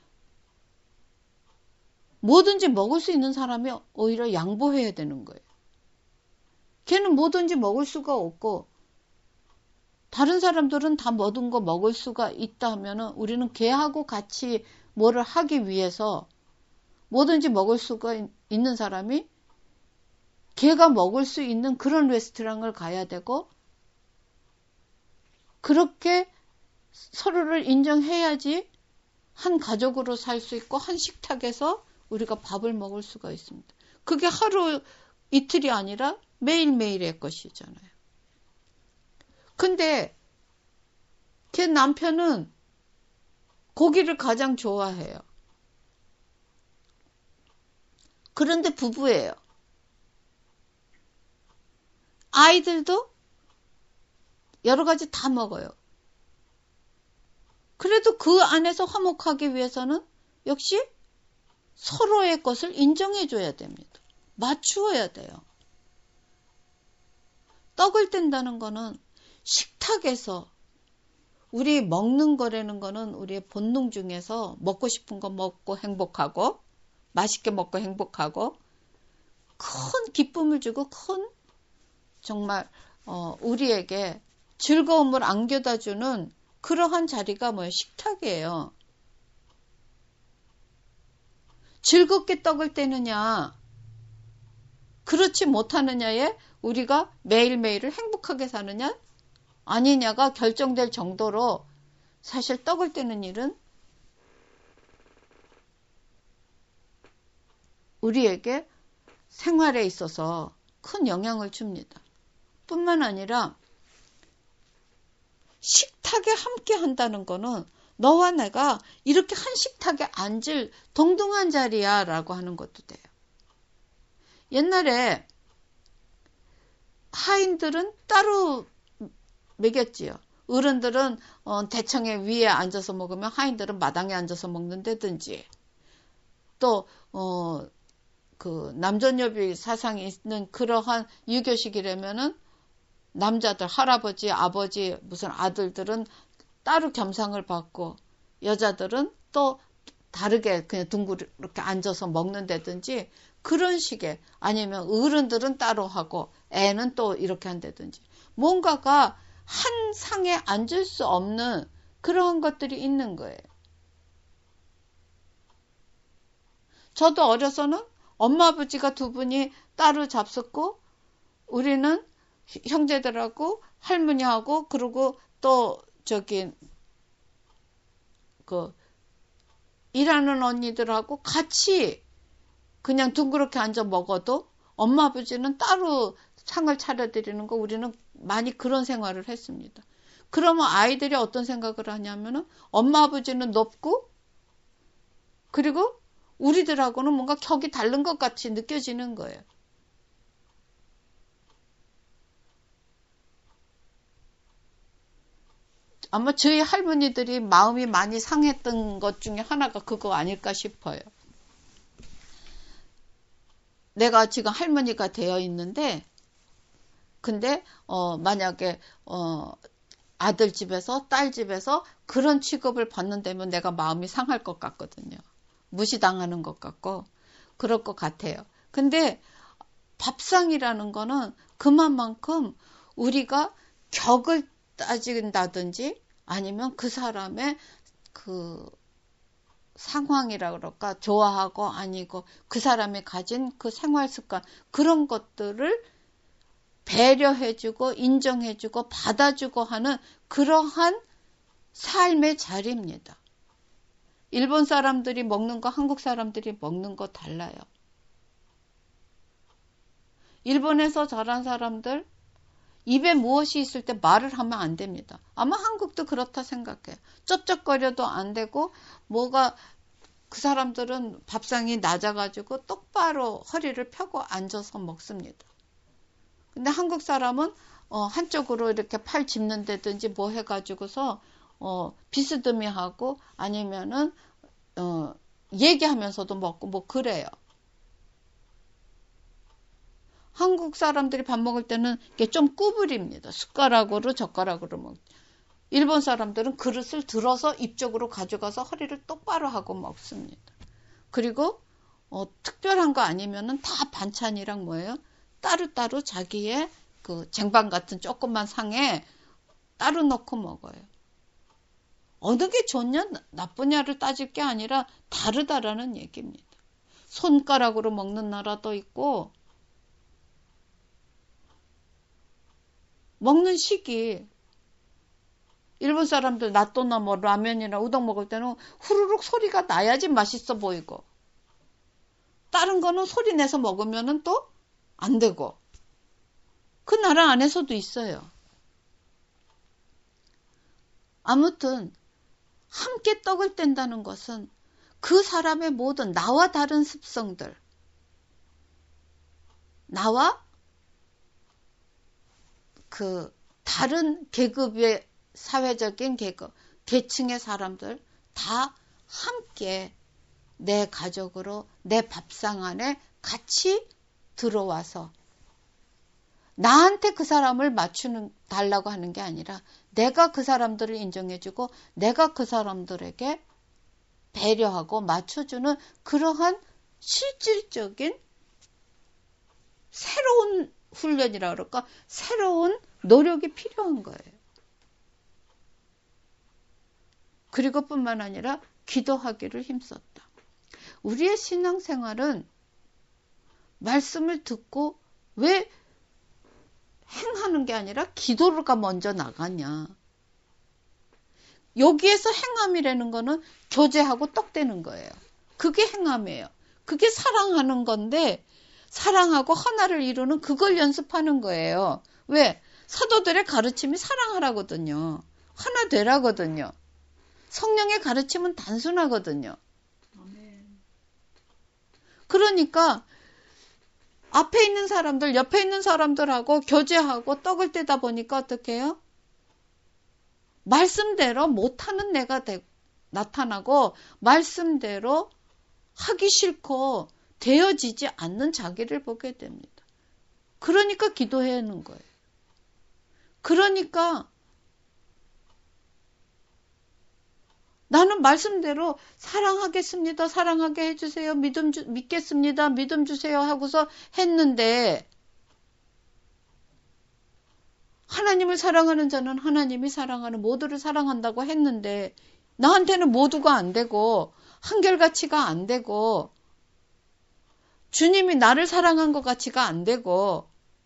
뭐든지 먹을 수 있는 사람이 오히려 양보해야 되는 거예요. 걔는 뭐든지 먹을 수가 없고 다른 사람들은 다 모든 거 먹을 수가 있다 하면은 우리는 걔하고 같이 뭐를 하기 위해서 뭐든지 먹을 수가 있는 사람이 걔가 먹을 수 있는 그런 레스토랑을 가야 되고 그렇게 서로를 인정해야지 한 가족으로 살 수 있고 한 식탁에서 우리가 밥을 먹을 수가 있습니다. 그게 하루 이틀이 아니라 매일매일의 것이잖아요. 근데 걔 남편은 고기를 가장 좋아해요. 그런데 부부예요. 아이들도 여러 가지 다 먹어요. 그래도 그 안에서 화목하기 위해서는 역시 서로의 것을 인정해줘야 됩니다. 맞추어야 돼요. 떡을 뗀다는 거는 식탁에서 우리 먹는 거라는 거는 우리의 본능 중에서 먹고 싶은 거 먹고 행복하고 맛있게 먹고 행복하고 큰 기쁨을 주고 큰 정말 어, 우리에게 즐거움을 안겨다 주는 그러한 자리가 뭐예요? 식탁이에요. 즐겁게 떡을 떼느냐 그렇지 못하느냐에 우리가 매일매일을 행복하게 사느냐 아니냐가 결정될 정도로 사실 떡을 떼는 일은 우리에게 생활에 있어서 큰 영향을 줍니다. 뿐만 아니라 식탁에 함께 한다는 거는 너와 내가 이렇게 한 식탁에 앉을 동등한 자리야 라고 하는 것도 돼요. 옛날에 하인들은 따로 먹였지요. 어른들은 어, 대청에 위에 앉아서 먹으면 하인들은 마당에 앉아서 먹는다든지 또 어, 그 남존여비 사상이 있는 그러한 유교식이라면은 남자들 할아버지 아버지 무슨 아들들은 따로 겸상을 받고 여자들은 또 다르게 그냥 둥그렇게 앉아서 먹는다든지 그런 식의 아니면 어른들은 따로 하고 애는 또 이렇게 한다든지 뭔가가 한 상에 앉을 수 없는 그런 것들이 있는 거예요. 저도 어려서는 엄마 아버지가 두 분이 따로 잡섰고 우리는 형제들하고 할머니하고 그리고 또 저기 그 일하는 언니들하고 같이 그냥 둥그렇게 앉아 먹어도 엄마 아버지는 따로 상을 차려드리는 거 우리는 많이 그런 생활을 했습니다. 그러면 아이들이 어떤 생각을 하냐면은 엄마 아버지는 높고 그리고 우리들하고는 뭔가 격이 다른 것 같이 느껴지는 거예요. 아마 저희 할머니들이 마음이 많이 상했던 것 중에 하나가 그거 아닐까 싶어요. 내가 지금 할머니가 되어 있는데 근데 어 만약에 어 아들 집에서 딸 집에서 그런 취급을 받는다면 내가 마음이 상할 것 같거든요. 무시당하는 것 같고 그럴 것 같아요. 근데 밥상이라는 거는 그만큼 우리가 격을 따진다든지 아니면 그 사람의 그 상황이라 그럴까 좋아하고 아니고 그 사람이 가진 그 생활 습관 그런 것들을 배려해주고 인정해주고 받아주고 하는 그러한 삶의 자리입니다. 일본 사람들이 먹는 거 한국 사람들이 먹는 거 달라요. 일본에서 자란 사람들 입에 무엇이 있을 때 말을 하면 안 됩니다. 아마 한국도 그렇다 생각해요. 쩝쩝거려도 안 되고 뭐가 그 사람들은 밥상이 낮아가지고 똑바로 허리를 펴고 앉아서 먹습니다. 근데 한국 사람은 어, 한쪽으로 이렇게 팔 짚는다든지 뭐 해가지고서 어, 비스듬히 하고 아니면은 어, 얘기하면서도 먹고 뭐 그래요. 한국 사람들이 밥 먹을 때는 이게 좀 구부립니다. 숟가락으로 젓가락으로 먹. 일본 사람들은 그릇을 들어서 입 쪽으로 가져가서 허리를 똑바로 하고 먹습니다. 그리고 어, 특별한 거 아니면은 다 반찬이랑 뭐예요? 따로따로 자기의 그 쟁반 같은 조그만 상에 따로 넣고 먹어요. 어느 게 좋냐 나쁘냐를 따질 게 아니라 다르다라는 얘기입니다. 손가락으로 먹는 나라도 있고 먹는 식이 일본 사람들 나또나 뭐 라면이나 우동 먹을 때는 후루룩 소리가 나야지 맛있어 보이고 다른 거는 소리 내서 먹으면은 또 안 되고 그 나라 안에서도 있어요. 아무튼 함께 떡을 뗀다는 것은 그 사람의 모든 나와 다른 습성들, 나와 그 다른 계급의 사회적인 계급, 계층의 사람들 다 함께 내 가족으로 내 밥상 안에 같이 들어와서 나한테 그 사람을 맞추는 달라고 하는 게 아니라 내가 그 사람들을 인정해주고 내가 그 사람들에게 배려하고 맞춰주는 그러한 실질적인 새로운 훈련이라 그럴까? 새로운 노력이 필요한 거예요. 그리고 뿐만 아니라 기도하기를 힘썼다. 우리의 신앙생활은 말씀을 듣고 왜 행하는 게 아니라 기도가 먼저 나가냐. 여기에서 행함이라는 거는 교제하고 떡대는 거예요. 그게 행함이에요. 그게 사랑하는 건데 사랑하고 하나를 이루는 그걸 연습하는 거예요. 왜? 사도들의 가르침이 사랑하라거든요. 하나 되라거든요. 성령의 가르침은 단순하거든요. 그러니까 앞에 있는 사람들, 옆에 있는 사람들하고 교제하고 떡을 떼다 보니까 어떻게 해요? 말씀대로 못하는 내가 되, 나타나고 말씀대로 하기 싫고 되어지지 않는 자기를 보게 됩니다. 그러니까 기도해야 하는 거예요. 그러니까 나는 말씀대로 사랑하겠습니다. 사랑하게 해주세요. 믿음 주, 믿겠습니다. 믿음 주세요. 하고서 했는데 하나님을 사랑하는 자는 하나님이 사랑하는 모두를 사랑한다고 했는데 나한테는 모두가 안 되고 한결같이가 안 되고 주님이 나를 사랑한 것 같이가 안 되고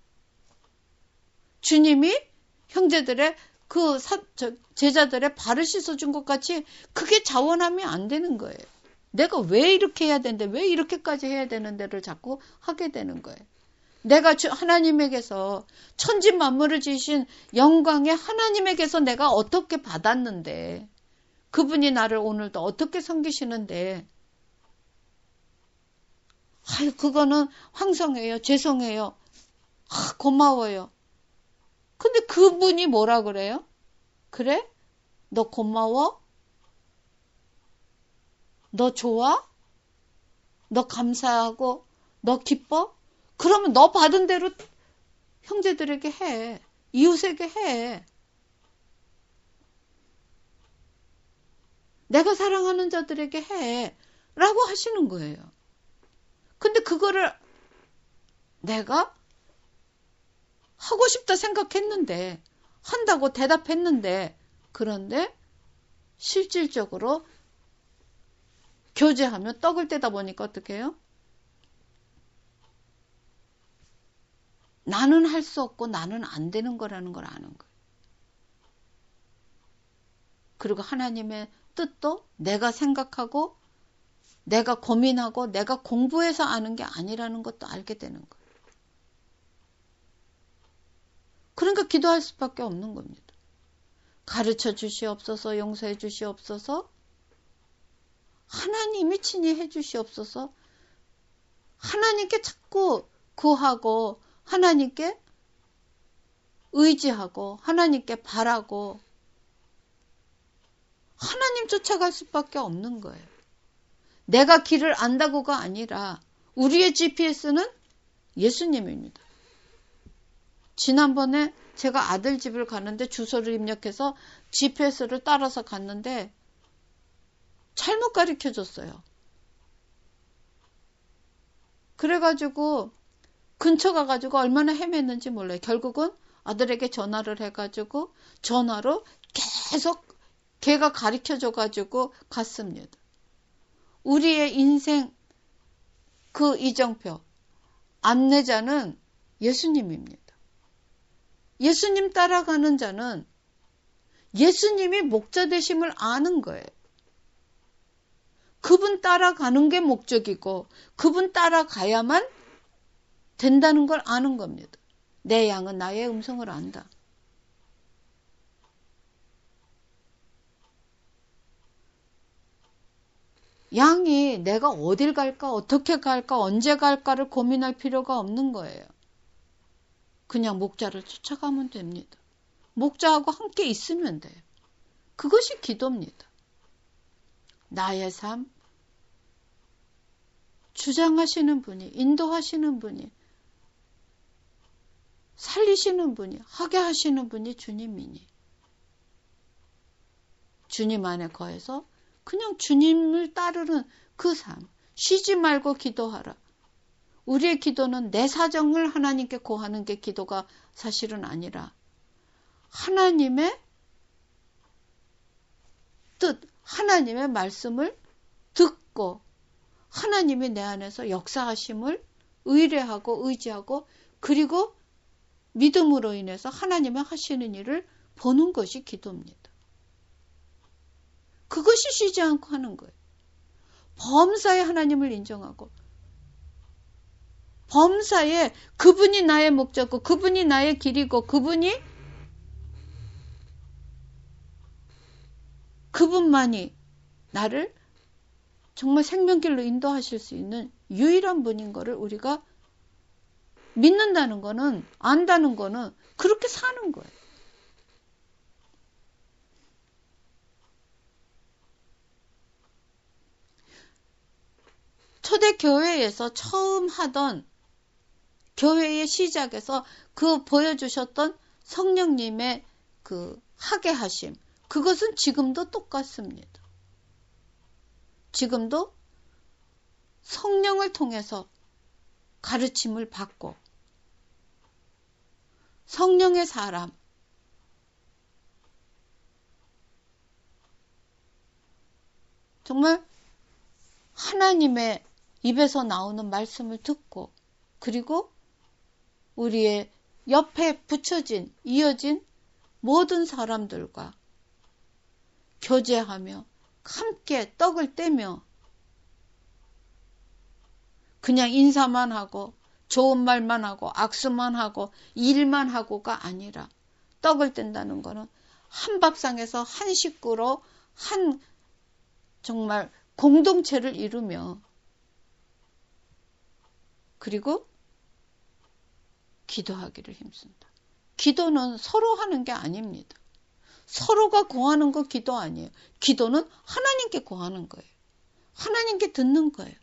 주님이 형제들의 그 사, 저, 제자들의 발을 씻어준 것 같이 그게 자원함이 안 되는 거예요. 내가 왜 이렇게 해야 되는데 왜 이렇게까지 해야 되는 데를 자꾸 하게 되는 거예요. 내가 주, 하나님에게서 천지 만물을 지으신 영광의 하나님에게서 내가 어떻게 받았는데 그분이 나를 오늘도 어떻게 섬기시는데 아유 그거는 황송해요. 죄송해요. 아, 고마워요. 근데 그분이 뭐라 그래요? 그래? 너 고마워? 너 좋아? 너 감사하고? 너 기뻐? 그러면 너 받은 대로 형제들에게 해. 이웃에게 해. 내가 사랑하는 자들에게 해. 라고 하시는 거예요. 근데 그거를 내가 하고 싶다 생각했는데 한다고 대답했는데 그런데 실질적으로 교제하며 떡을 떼다 보니까 어떻게 해요? 나는 할 수 없고 나는 안 되는 거라는 걸 아는 거예요. 그리고 하나님의 뜻도 내가 생각하고 내가 고민하고 내가 공부해서 아는 게 아니라는 것도 알게 되는 거예요. 그러니까 기도할 수밖에 없는 겁니다. 가르쳐 주시옵소서, 용서해 주시옵소서, 하나님이 친히 해 주시옵소서, 하나님께 자꾸 구하고 하나님께 의지하고 하나님께 바라고 하나님 쫓아갈 수밖에 없는 거예요. 내가 길을 안다고가 아니라 우리의 지피에스는 예수님입니다. 지난번에 제가 아들 집을 가는데 주소를 입력해서 지피에스를 따라서 갔는데 잘못 가르쳐줬어요. 그래가지고 근처 가가지고 얼마나 헤맸는지 몰라요. 결국은 아들에게 전화를 해가지고 전화로 계속 걔가 가르쳐줘가지고 갔습니다. 우리의 인생 그 이정표 안내자는 예수님입니다. 예수님 따라가는 자는 예수님이 목자 되심을 아는 거예요. 그분 따라가는 게 목적이고 그분 따라가야만 된다는 걸 아는 겁니다. 내 양은 나의 음성을 안다. 양이 내가 어딜 갈까, 어떻게 갈까, 언제 갈까를 고민할 필요가 없는 거예요. 그냥 목자를 쫓아가면 됩니다. 목자하고 함께 있으면 돼요. 그것이 기도입니다. 나의 삶, 주장하시는 분이, 인도하시는 분이, 살리시는 분이, 하게 하시는 분이 주님이니. 주님 안에 거해서 그냥 주님을 따르는 그 삶, 쉬지 말고 기도하라. 우리의 기도는 내 사정을 하나님께 고하는 게 기도가 사실은 아니라 하나님의 뜻, 하나님의 말씀을 듣고 하나님이 내 안에서 역사하심을 의뢰하고 의지하고 그리고 믿음으로 인해서 하나님의 하시는 일을 보는 것이 기도입니다. 그것이 쉬지 않고 하는 거예요. 범사에 하나님을 인정하고 범사에 그분이 나의 목자고 그분이 나의 길이고 그분이 그분만이 나를 정말 생명길로 인도하실 수 있는 유일한 분인 거를 우리가 믿는다는 거는 안다는 거는 그렇게 사는 거예요. 초대교회에서 처음 하던 교회의 시작에서 그 보여주셨던 성령님의 그 하게 하심, 그것은 지금도 똑같습니다. 지금도 성령을 통해서 가르침을 받고 성령의 사람, 정말 하나님의 입에서 나오는 말씀을 듣고 그리고 우리의 옆에 붙여진, 이어진 모든 사람들과 교제하며 함께 떡을 떼며 그냥 인사만 하고 좋은 말만 하고 악수만 하고 일만 하고가 아니라 떡을 뗀다는 거는 한 밥상에서 한 식구로 한 정말 공동체를 이루며 그리고 기도하기를 힘쓴다. 기도는 서로 하는 게 아닙니다. 서로가 구하는 거 기도 아니에요. 기도는 하나님께 구하는 거예요. 하나님께 듣는 거예요.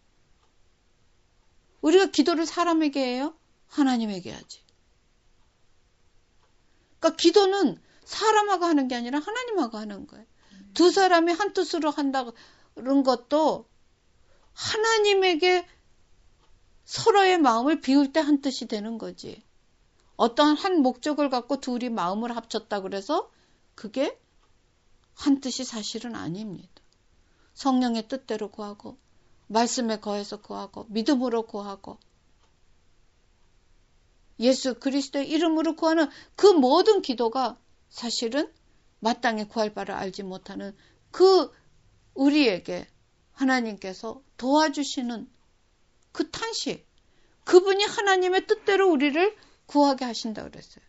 우리가 기도를 사람에게 해요? 하나님에게 하지. 그러니까 기도는 사람하고 하는 게 아니라 하나님하고 하는 거예요. 두 사람이 한 뜻으로 한다는 것도 하나님에게 서로의 마음을 비울 때 한 뜻이 되는 거지. 어떤 한 목적을 갖고 둘이 마음을 합쳤다 그래서 그게 한 뜻이 사실은 아닙니다. 성령의 뜻대로 구하고 말씀에 거해서 구하고 믿음으로 구하고 예수 그리스도의 이름으로 구하는 그 모든 기도가 사실은 마땅히 구할 바를 알지 못하는 그 우리에게 하나님께서 도와주시는 그 탄식, 그분이 하나님의 뜻대로 우리를 구하게 하신다 그랬어요.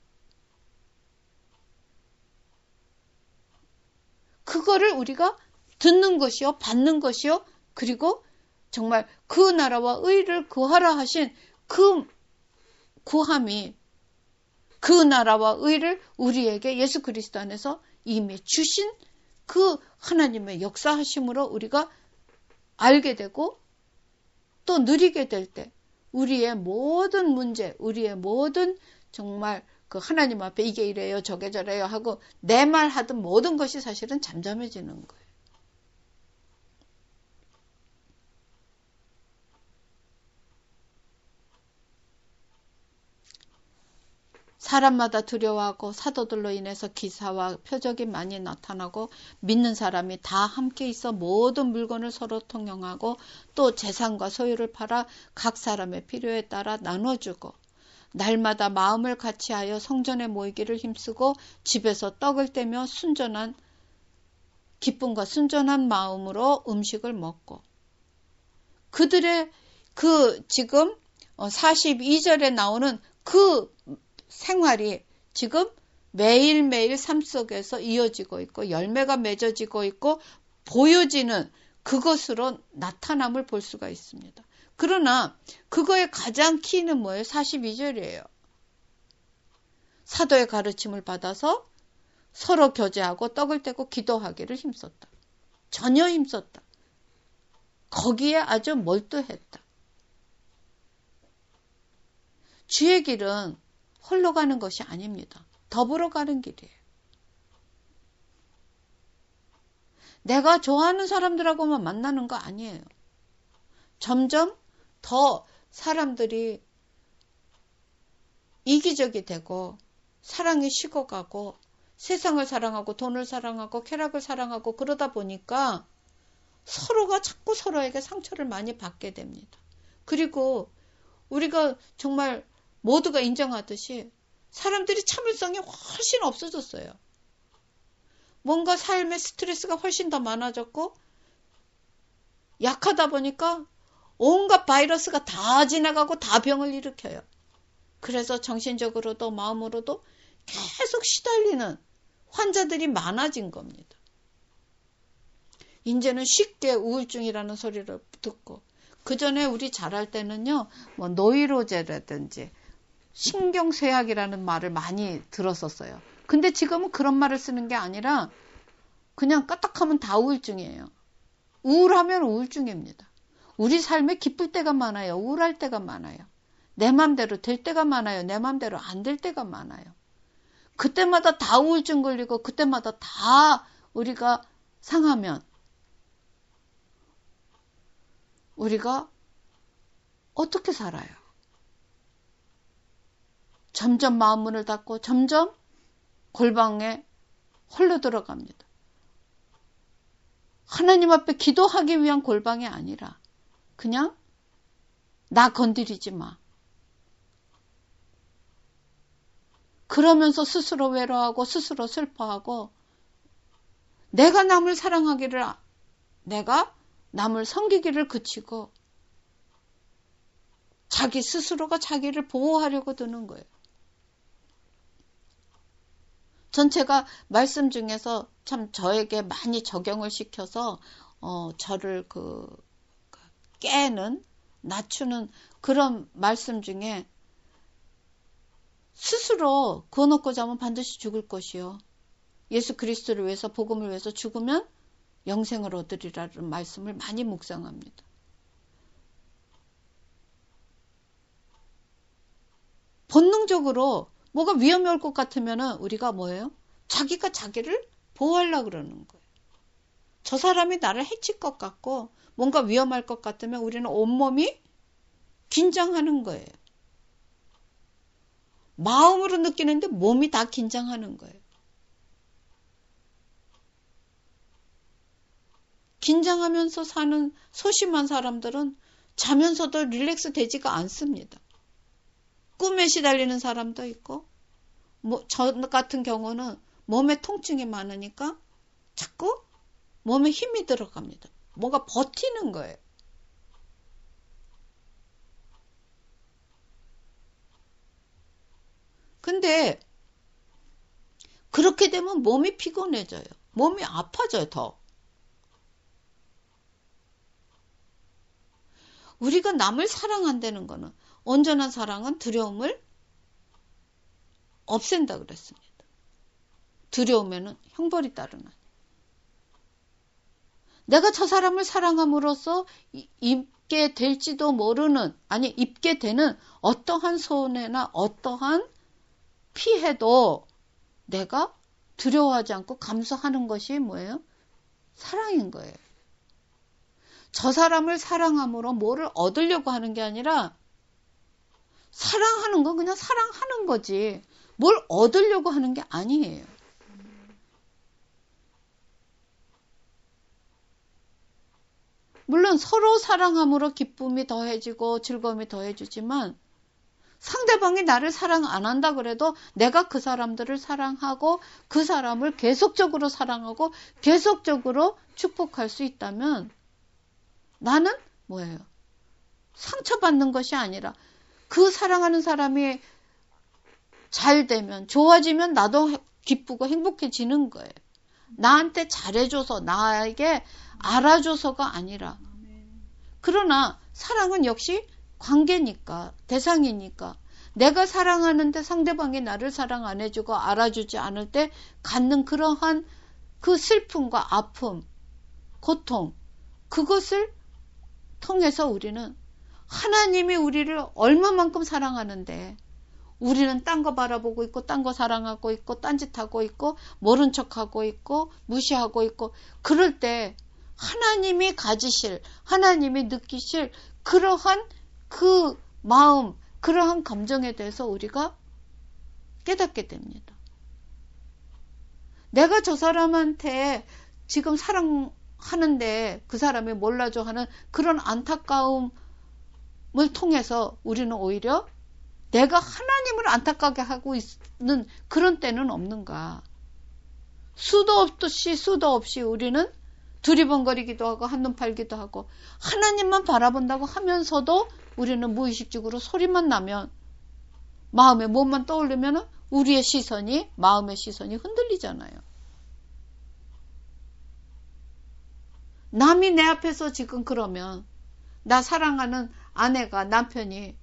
그거를 우리가 듣는 것이요, 받는 것이요, 그리고 정말 그 나라와 의를 구하라 하신 그 구함이 그 나라와 의를 우리에게 예수 그리스도 안에서 이미 주신 그 하나님의 역사하심으로 우리가 알게 되고 또 누리게 될 때 우리의 모든 문제, 우리의 모든 정말 그 하나님 앞에 이게 이래요 저게 저래요 하고 내 말 하던 모든 것이 사실은 잠잠해지는 거예요. 사람마다 두려워하고 사도들로 인해서 기사와 표적이 많이 나타나고 믿는 사람이 다 함께 있어 모든 물건을 서로 통용하고 또 재산과 소유를 팔아 각 사람의 필요에 따라 나눠주고 날마다 마음을 같이하여 성전에 모이기를 힘쓰고 집에서 떡을 떼며 순전한 기쁨과 순전한 마음으로 음식을 먹고 그들의 그 지금 사십이 절에 나오는 그 생활이 지금 매일매일 삶 속에서 이어지고 있고 열매가 맺어지고 있고 보여지는 그것으로 나타남을 볼 수가 있습니다. 그러나 그거의 가장 키는 뭐예요? 사십이 절이에요. 사도의 가르침을 받아서 서로 교제하고 떡을 떼고 기도하기를 힘썼다. 전혀 힘썼다. 거기에 아주 몰두했다. 주의 길은 홀로 가는 것이 아닙니다. 더불어 가는 길이에요. 내가 좋아하는 사람들하고만 만나는 거 아니에요. 점점 더 사람들이 이기적이 되고 사랑이 식어가고 세상을 사랑하고 돈을 사랑하고 쾌락을 사랑하고 그러다 보니까 서로가 자꾸 서로에게 상처를 많이 받게 됩니다. 그리고 우리가 정말 모두가 인정하듯이 사람들이 참을성이 훨씬 없어졌어요. 뭔가 삶의 스트레스가 훨씬 더 많아졌고 약하다 보니까 온갖 바이러스가 다 지나가고 다 병을 일으켜요. 그래서 정신적으로도 마음으로도 계속 시달리는 환자들이 많아진 겁니다. 이제는 쉽게 우울증이라는 소리를 듣고 그전에 우리 자랄 때는요. 뭐 노이로제라든지 신경쇠약이라는 말을 많이 들었었어요. 근데 지금은 그런 말을 쓰는 게 아니라 그냥 까딱하면 다 우울증이에요. 우울하면 우울증입니다. 우리 삶에 기쁠 때가 많아요. 우울할 때가 많아요. 내 맘대로 될 때가 많아요. 내 맘대로 안 될 때가 많아요. 그때마다 다 우울증 걸리고 그때마다 다 우리가 상하면 우리가 어떻게 살아요? 점점 마음문을 닫고 점점 골방에 홀로 들어갑니다. 하나님 앞에 기도하기 위한 골방이 아니라 그냥 나 건드리지 마. 그러면서 스스로 외로워하고 스스로 슬퍼하고 내가 남을 사랑하기를 내가 남을 섬기기를 그치고 자기 스스로가 자기를 보호하려고 드는 거예요. 전체가 말씀 중에서 참 저에게 많이 적용을 시켜서 어, 저를 그 깨는 낮추는 그런 말씀 중에 스스로 그어놓고 자면 반드시 죽을 것이요. 예수 그리스도를 위해서 복음을 위해서 죽으면 영생을 얻으리라는 말씀을 많이 묵상합니다. 본능적으로 뭐가 위험이 올 것 같으면 우리가 뭐예요? 자기가 자기를 보호하려고 그러는 거예요. 저 사람이 나를 해칠 것 같고 뭔가 위험할 것 같으면 우리는 온몸이 긴장하는 거예요. 마음으로 느끼는데 몸이 다 긴장하는 거예요. 긴장하면서 사는 소심한 사람들은 자면서도 릴렉스 되지가 않습니다. 꿈에 시달리는 사람도 있고 뭐, 저 같은 경우는 몸에 통증이 많으니까 자꾸 몸에 힘이 들어갑니다. 뭔가 버티는 거예요. 근데 그렇게 되면 몸이 피곤해져요. 몸이 아파져요, 더. 우리가 남을 사랑한다는 거는 온전한 사랑은 두려움을 없앤다 그랬습니다. 두려우면은 형벌이 따르는. 내가 저 사람을 사랑함으로써 입게 될지도 모르는, 아니 입게 되는 어떠한 손해나 어떠한 피해도 내가 두려워하지 않고 감수하는 것이 뭐예요? 사랑인 거예요. 저 사람을 사랑함으로 뭐를 얻으려고 하는 게 아니라 사랑하는 건 그냥 사랑하는 거지 뭘 얻으려고 하는 게 아니에요. 물론 서로 사랑함으로 기쁨이 더해지고 즐거움이 더해지지만 상대방이 나를 사랑 안 한다 그래도 내가 그 사람들을 사랑하고 그 사람을 계속적으로 사랑하고 계속적으로 축복할 수 있다면 나는 뭐예요? 상처받는 것이 아니라 그 사랑하는 사람이 잘 되면 좋아지면 나도 기쁘고 행복해지는 거예요. 나한테 잘해줘서 나에게 알아줘서가 아니라 그러나 사랑은 역시 관계니까 대상이니까 내가 사랑하는데 상대방이 나를 사랑 안 해주고 알아주지 않을 때 갖는 그러한 그 슬픔과 아픔, 고통 그것을 통해서 우리는 하나님이 우리를 얼마만큼 사랑하는데 우리는 딴 거 바라보고 있고 딴 거 사랑하고 있고 딴짓하고 있고 모른 척하고 있고 무시하고 있고 그럴 때 하나님이 가지실 하나님이 느끼실 그러한 그 마음 그러한 감정에 대해서 우리가 깨닫게 됩니다. 내가 저 사람한테 지금 사랑하는데 그 사람이 몰라줘 하는 그런 안타까움을 통해서 우리는 오히려 내가 하나님을 안타깝게 하고 있는 그런 때는 없는가. 수도 없듯이 수도 없이 우리는 두리번거리기도 하고 한눈 팔기도 하고 하나님만 바라본다고 하면서도 우리는 무의식적으로 소리만 나면 마음에 몸만 떠올리면 우리의 시선이 마음의 시선이 흔들리잖아요. 남이 내 앞에서 지금 그러면 나 사랑하는 아내가 남편이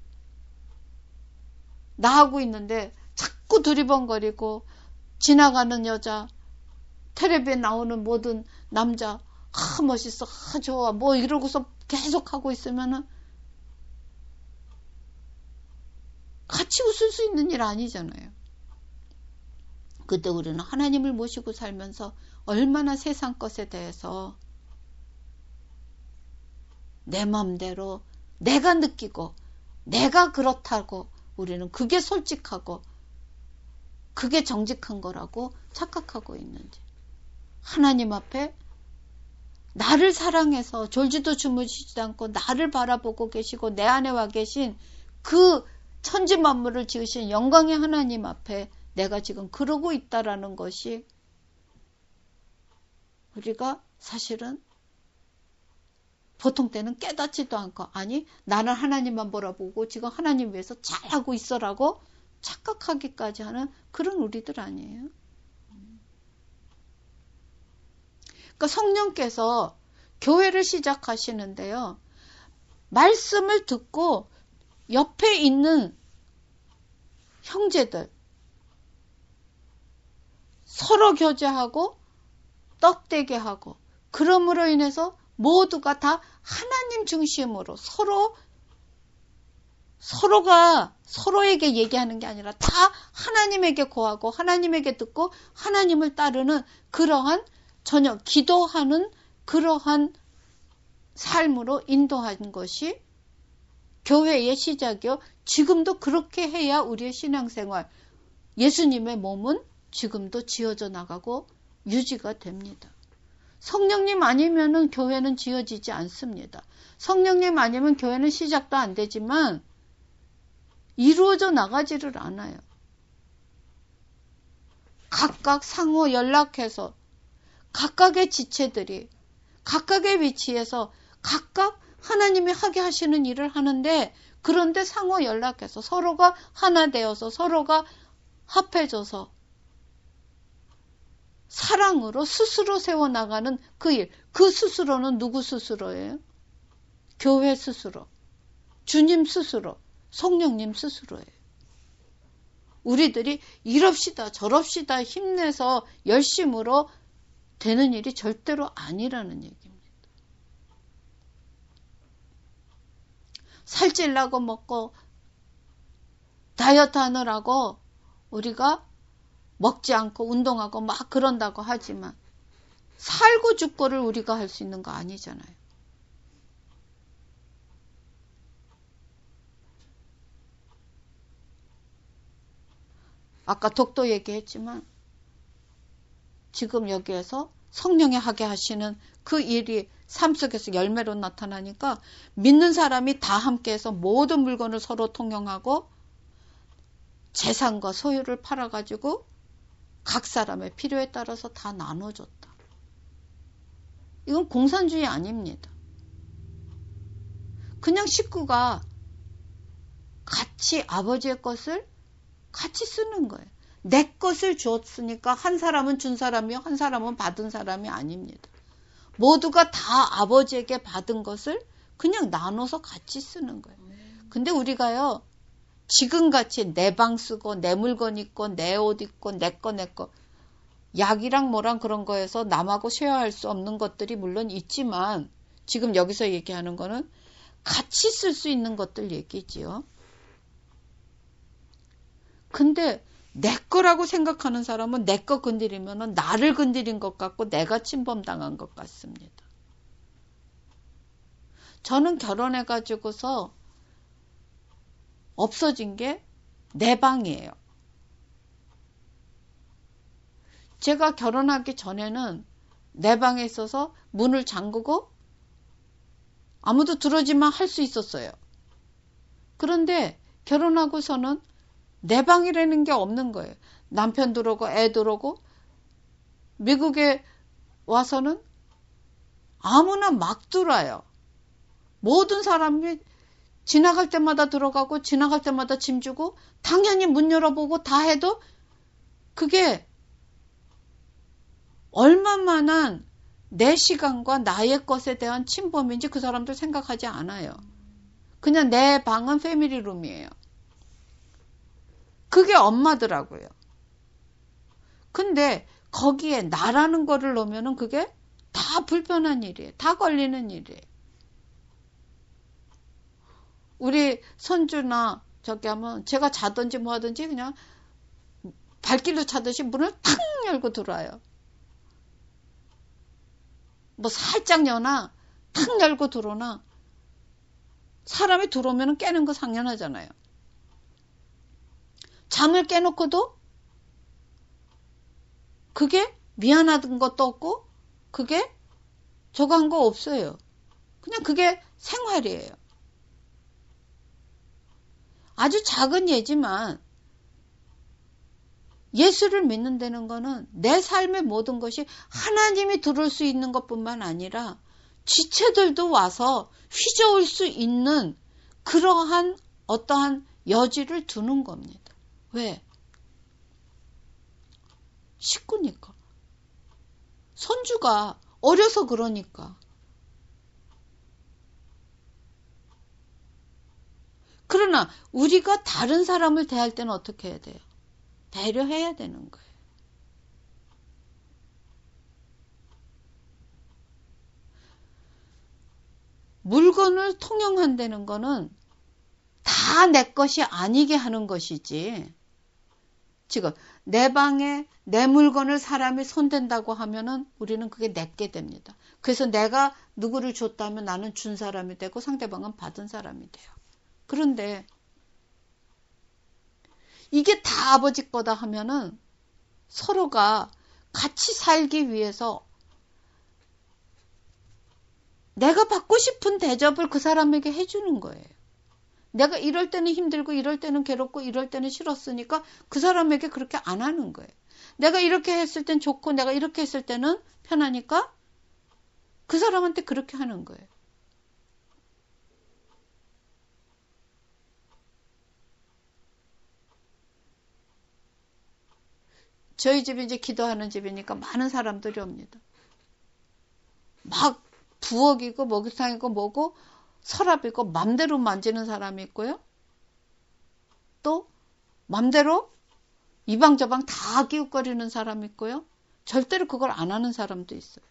나하고 있는데 자꾸 두리번거리고 지나가는 여자 텔레비에 나오는 모든 남자 아 멋있어 아 좋아 뭐 이러고서 계속 하고 있으면은 같이 웃을 수 있는 일 아니잖아요. 그때 우리는 하나님을 모시고 살면서 얼마나 세상 것에 대해서 내 맘대로 내가 느끼고 내가 그렇다고 우리는 그게 솔직하고 그게 정직한 거라고 착각하고 있는지 하나님 앞에 나를 사랑해서 졸지도 주무시지도 않고 나를 바라보고 계시고 내 안에 와 계신 그 천지 만물을 지으신 영광의 하나님 앞에 내가 지금 그러고 있다라는 것이 우리가 사실은 보통 때는 깨닫지도 않고 아니 나는 하나님만 바라보고 지금 하나님 위해서 잘하고 있어라고 착각하기까지 하는 그런 우리들 아니에요. 그러니까 성령께서 교회를 시작하시는데요. 말씀을 듣고 옆에 있는 형제들 서로 교제하고 떡대게 하고 그럼으로 인해서 모두가 다 하나님 중심으로 서로 서로가 서로에게 얘기하는 게 아니라 다 하나님에게 고하고 하나님에게 듣고 하나님을 따르는 그러한 전혀 기도하는 그러한 삶으로 인도한 것이 교회의 시작이요. 지금도 그렇게 해야 우리의 신앙생활, 예수님의 몸은 지금도 지어져 나가고 유지가 됩니다. 성령님 아니면은 교회는 지어지지 않습니다. 성령님 아니면 교회는 시작도 안 되지만 이루어져 나가지를 않아요. 각각 상호 연락해서 각각의 지체들이 각각의 위치에서 각각 하나님이 하게 하시는 일을 하는데 그런데 상호 연락해서 서로가 하나 되어서 서로가 합해져서 사랑으로 스스로 세워나가는 그 일. 그 스스로는 누구 스스로예요? 교회 스스로, 주님 스스로, 성령님 스스로예요. 우리들이 이럽시다 저럽시다 힘내서 열심으로 되는 일이 절대로 아니라는 얘기입니다. 살찌려고 먹고 다이어트 하느라고 우리가 먹지 않고 운동하고 막 그런다고 하지만 살고 죽고를 우리가 할 수 있는 거 아니잖아요. 아까 독도 얘기했지만 지금 여기에서 성령이 하게 하시는 그 일이 삶 속에서 열매로 나타나니까 믿는 사람이 다 함께해서 모든 물건을 서로 통용하고 재산과 소유를 팔아가지고 각 사람의 필요에 따라서 다 나눠줬다. 이건 공산주의 아닙니다. 그냥 식구가 같이 아버지의 것을 같이 쓰는 거예요. 내 것을 줬으니까 한 사람은 준 사람이요, 한 사람은 받은 사람이 아닙니다. 모두가 다 아버지에게 받은 것을 그냥 나눠서 같이 쓰는 거예요. 근데 우리가요, 지금같이 내 방 쓰고 내 물건 있고 내 옷 있고 내 거 내 거 약이랑 뭐랑 그런 거에서 남하고 쉐어할 수 없는 것들이 물론 있지만 지금 여기서 얘기하는 거는 같이 쓸 수 있는 것들 얘기지요. 근데 내 거라고 생각하는 사람은 내 거 건드리면 나를 건드린 것 같고 내가 침범당한 것 같습니다. 저는 결혼해가지고서 없어진 게 내 방이에요. 제가 결혼하기 전에는 내 방에 있어서 문을 잠그고 아무도 들어오지만 할 수 있었어요. 그런데 결혼하고서는 내 방이라는 게 없는 거예요. 남편 들어오고 애 들어오고 미국에 와서는 아무나 막 들어와요. 모든 사람이 지나갈 때마다 들어가고 지나갈 때마다 짐 주고 당연히 문 열어보고 다 해도 그게 얼마만한 내 시간과 나의 것에 대한 침범인지 그 사람들 생각하지 않아요. 그냥 내 방은 패밀리룸이에요. 그게 엄마더라고요. 근데 거기에 나라는 거를 넣으면은 그게 다 불편한 일이에요. 다 걸리는 일이에요. 우리 손주나 저기 하면 제가 자든지 뭐 하든지 그냥 발길로 차듯이 문을 탁 열고 들어와요. 뭐 살짝 여나 탁 열고 들어오나 사람이 들어오면 깨는 거 당연하잖아요. 잠을 깨놓고도 그게 미안한 것도 없고 그게 저거 한 거 없어요. 그냥 그게 생활이에요. 아주 작은 예지만 예수를 믿는다는 거는 내 삶의 모든 것이 하나님이 들을 수 있는 것뿐만 아니라 지체들도 와서 휘저을 수 있는 그러한 어떠한 여지를 두는 겁니다. 왜? 식구니까. 손주가 어려서 그러니까. 그러나 우리가 다른 사람을 대할 때는 어떻게 해야 돼요? 배려해야 되는 거예요. 물건을 통용한다는 거는 다 내 것이 아니게 하는 것이지. 지금 내 방에 내 물건을 사람이 손댄다고 하면은 우리는 그게 내게 됩니다. 그래서 내가 누구를 줬다면 나는 준 사람이 되고 상대방은 받은 사람이 돼요. 그런데 이게 다 아버지 거다 하면은 서로가 같이 살기 위해서 내가 받고 싶은 대접을 그 사람에게 해주는 거예요. 내가 이럴 때는 힘들고 이럴 때는 괴롭고 이럴 때는 싫었으니까 그 사람에게 그렇게 안 하는 거예요. 내가 이렇게 했을 땐 좋고 내가 이렇게 했을 때는 편하니까 그 사람한테 그렇게 하는 거예요. 저희 집이 이제 기도하는 집이니까 많은 사람들이 옵니다. 막 부엌이고 목욕탕이고 뭐고 서랍이고 맘대로 만지는 사람이 있고요. 또 맘대로 이 방 저 방 다 기웃거리는 사람이 있고요. 절대로 그걸 안 하는 사람도 있어요.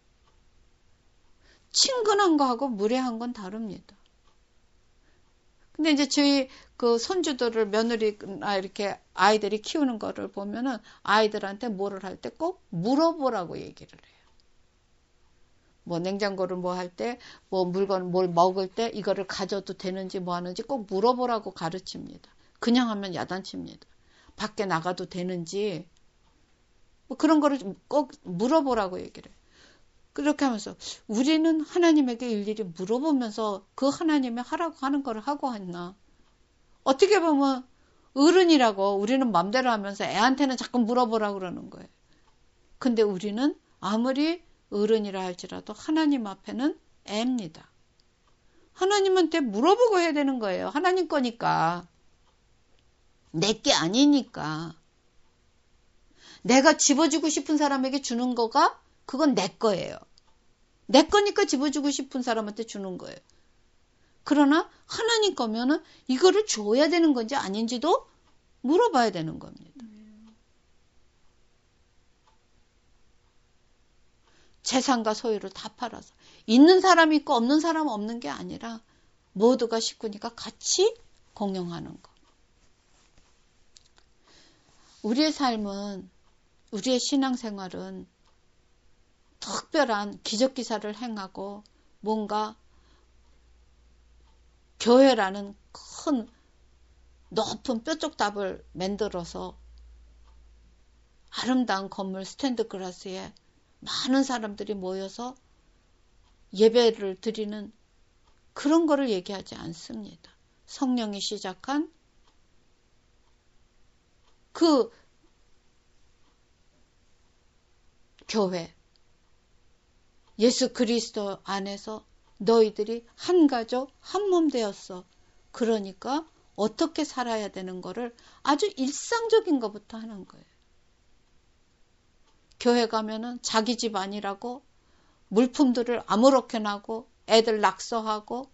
친근한 거하고 무례한 건 다릅니다. 근데 이제 저희 그 손주들을 며느리나 이렇게 아이들이 키우는 거를 보면은 아이들한테 뭐를 할 때 꼭 물어보라고 얘기를 해요. 뭐 냉장고를 뭐 할 때, 뭐 물건 뭘 먹을 때 이거를 가져도 되는지 뭐 하는지 꼭 물어보라고 가르칩니다. 그냥 하면 야단칩니다. 밖에 나가도 되는지 뭐 그런 거를 꼭 물어보라고 얘기를 해요. 그렇게 하면서 우리는 하나님에게 일일이 물어보면서 그 하나님이 하라고 하는 거를 하고 있나. 어떻게 보면 어른이라고 우리는 맘대로 하면서 애한테는 자꾸 물어보라고 그러는 거예요. 근데 우리는 아무리 어른이라 할지라도 하나님 앞에는 애입니다. 하나님한테 물어보고 해야 되는 거예요. 하나님 거니까. 내게 아니니까. 내가 집어주고 싶은 사람에게 주는 거가 그건 내 거예요. 내 거니까 집어주고 싶은 사람한테 주는 거예요. 그러나 하나님 거면은 이거를 줘야 되는 건지 아닌지도 물어봐야 되는 겁니다. 재산과 소유를 다 팔아서 있는 사람 있고 없는 사람 없는 게 아니라 모두가 식구니까 같이 공용하는 거. 우리의 삶은 우리의 신앙생활은 특별한 기적기사를 행하고 뭔가 교회라는 큰 높은 뾰족답을 만들어서 아름다운 건물 스탠드 글라스에 많은 사람들이 모여서 예배를 드리는 그런 거를 얘기하지 않습니다. 성령이 시작한 그 교회, 예수 그리스도 안에서 너희들이 한 가족, 한 몸 되었어. 그러니까 어떻게 살아야 되는 거를 아주 일상적인 것부터 하는 거예요. 교회 가면은 자기 집 아니라고 물품들을 아무렇게나 하고 애들 낙서하고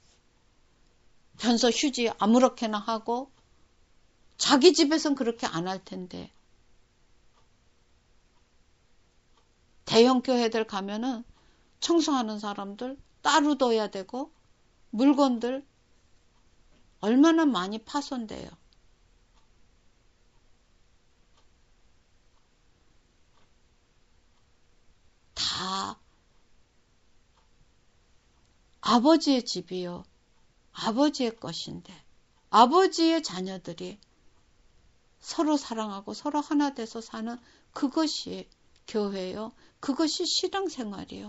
변소 휴지 아무렇게나 하고 자기 집에선 그렇게 안 할 텐데 대형 교회들 가면은 청소하는 사람들 따로 둬야 되고 물건들 얼마나 많이 파손돼요. 다 아버지의 집이요. 아버지의 것인데 아버지의 자녀들이 서로 사랑하고 서로 하나 돼서 사는 그것이 교회요. 그것이 신앙생활이요.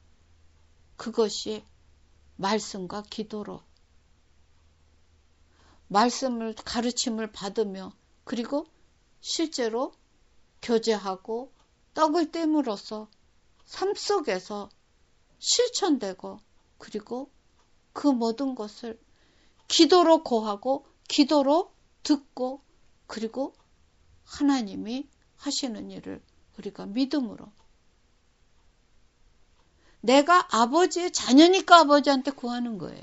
그것이 말씀과 기도로 말씀을 가르침을 받으며 그리고 실제로 교제하고 떡을 떼므로써 삶 속에서 실천되고 그리고 그 모든 것을 기도로 고하고 기도로 듣고 그리고 하나님이 하시는 일을 우리가 믿음으로 내가 아버지의 자녀니까 아버지한테 구하는 거예요.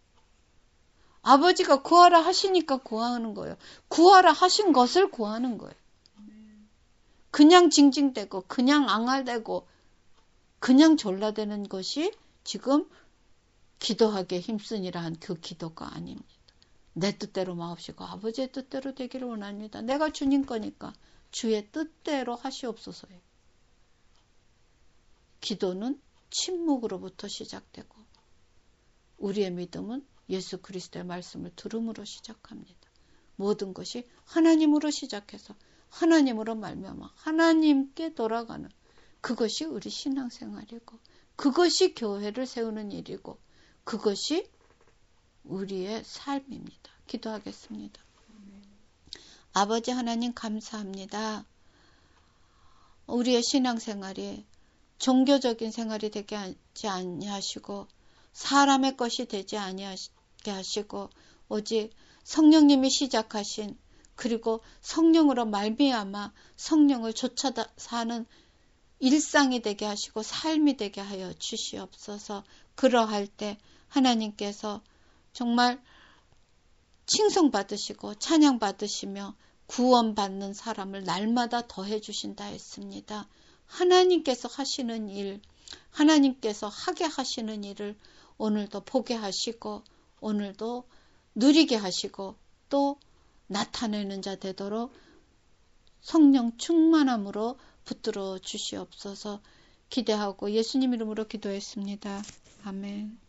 아버지가 구하라 하시니까 구하는 거예요. 구하라 하신 것을 구하는 거예요. 그냥 징징대고 그냥 앙알대고 그냥 졸라대는 것이 지금 기도하기에 힘쓰니라 한 그 기도가 아닙니다. 내 뜻대로 마옵시고 아버지의 뜻대로 되기를 원합니다. 내가 주님 거니까 주의 뜻대로 하시옵소서예요. 기도는 침묵으로부터 시작되고 우리의 믿음은 예수 그리스도의 말씀을 들음으로 시작합니다. 모든 것이 하나님으로 시작해서 하나님으로 말미암아 하나님께 돌아가는 그것이 우리 신앙생활이고 그것이 교회를 세우는 일이고 그것이 우리의 삶입니다. 기도하겠습니다. 네. 아버지 하나님 감사합니다. 우리의 신앙생활이 종교적인 생활이 되게 하지 아니하시고 사람의 것이 되지 아니하게 하시고 오직 성령님이 시작하신 그리고 성령으로 말미암아 성령을 쫓아 사는 일상이 되게 하시고 삶이 되게 하여 주시옵소서. 그러할 때 하나님께서 정말 칭송받으시고 찬양받으시며 구원받는 사람을 날마다 더해 주신다 했습니다. 하나님께서 하시는 일, 하나님께서 하게 하시는 일을 오늘도 보게 하시고 오늘도 누리게 하시고 또 나타내는 자 되도록 성령 충만함으로 붙들어 주시옵소서. 기대하고 예수님 이름으로 기도했습니다. 아멘.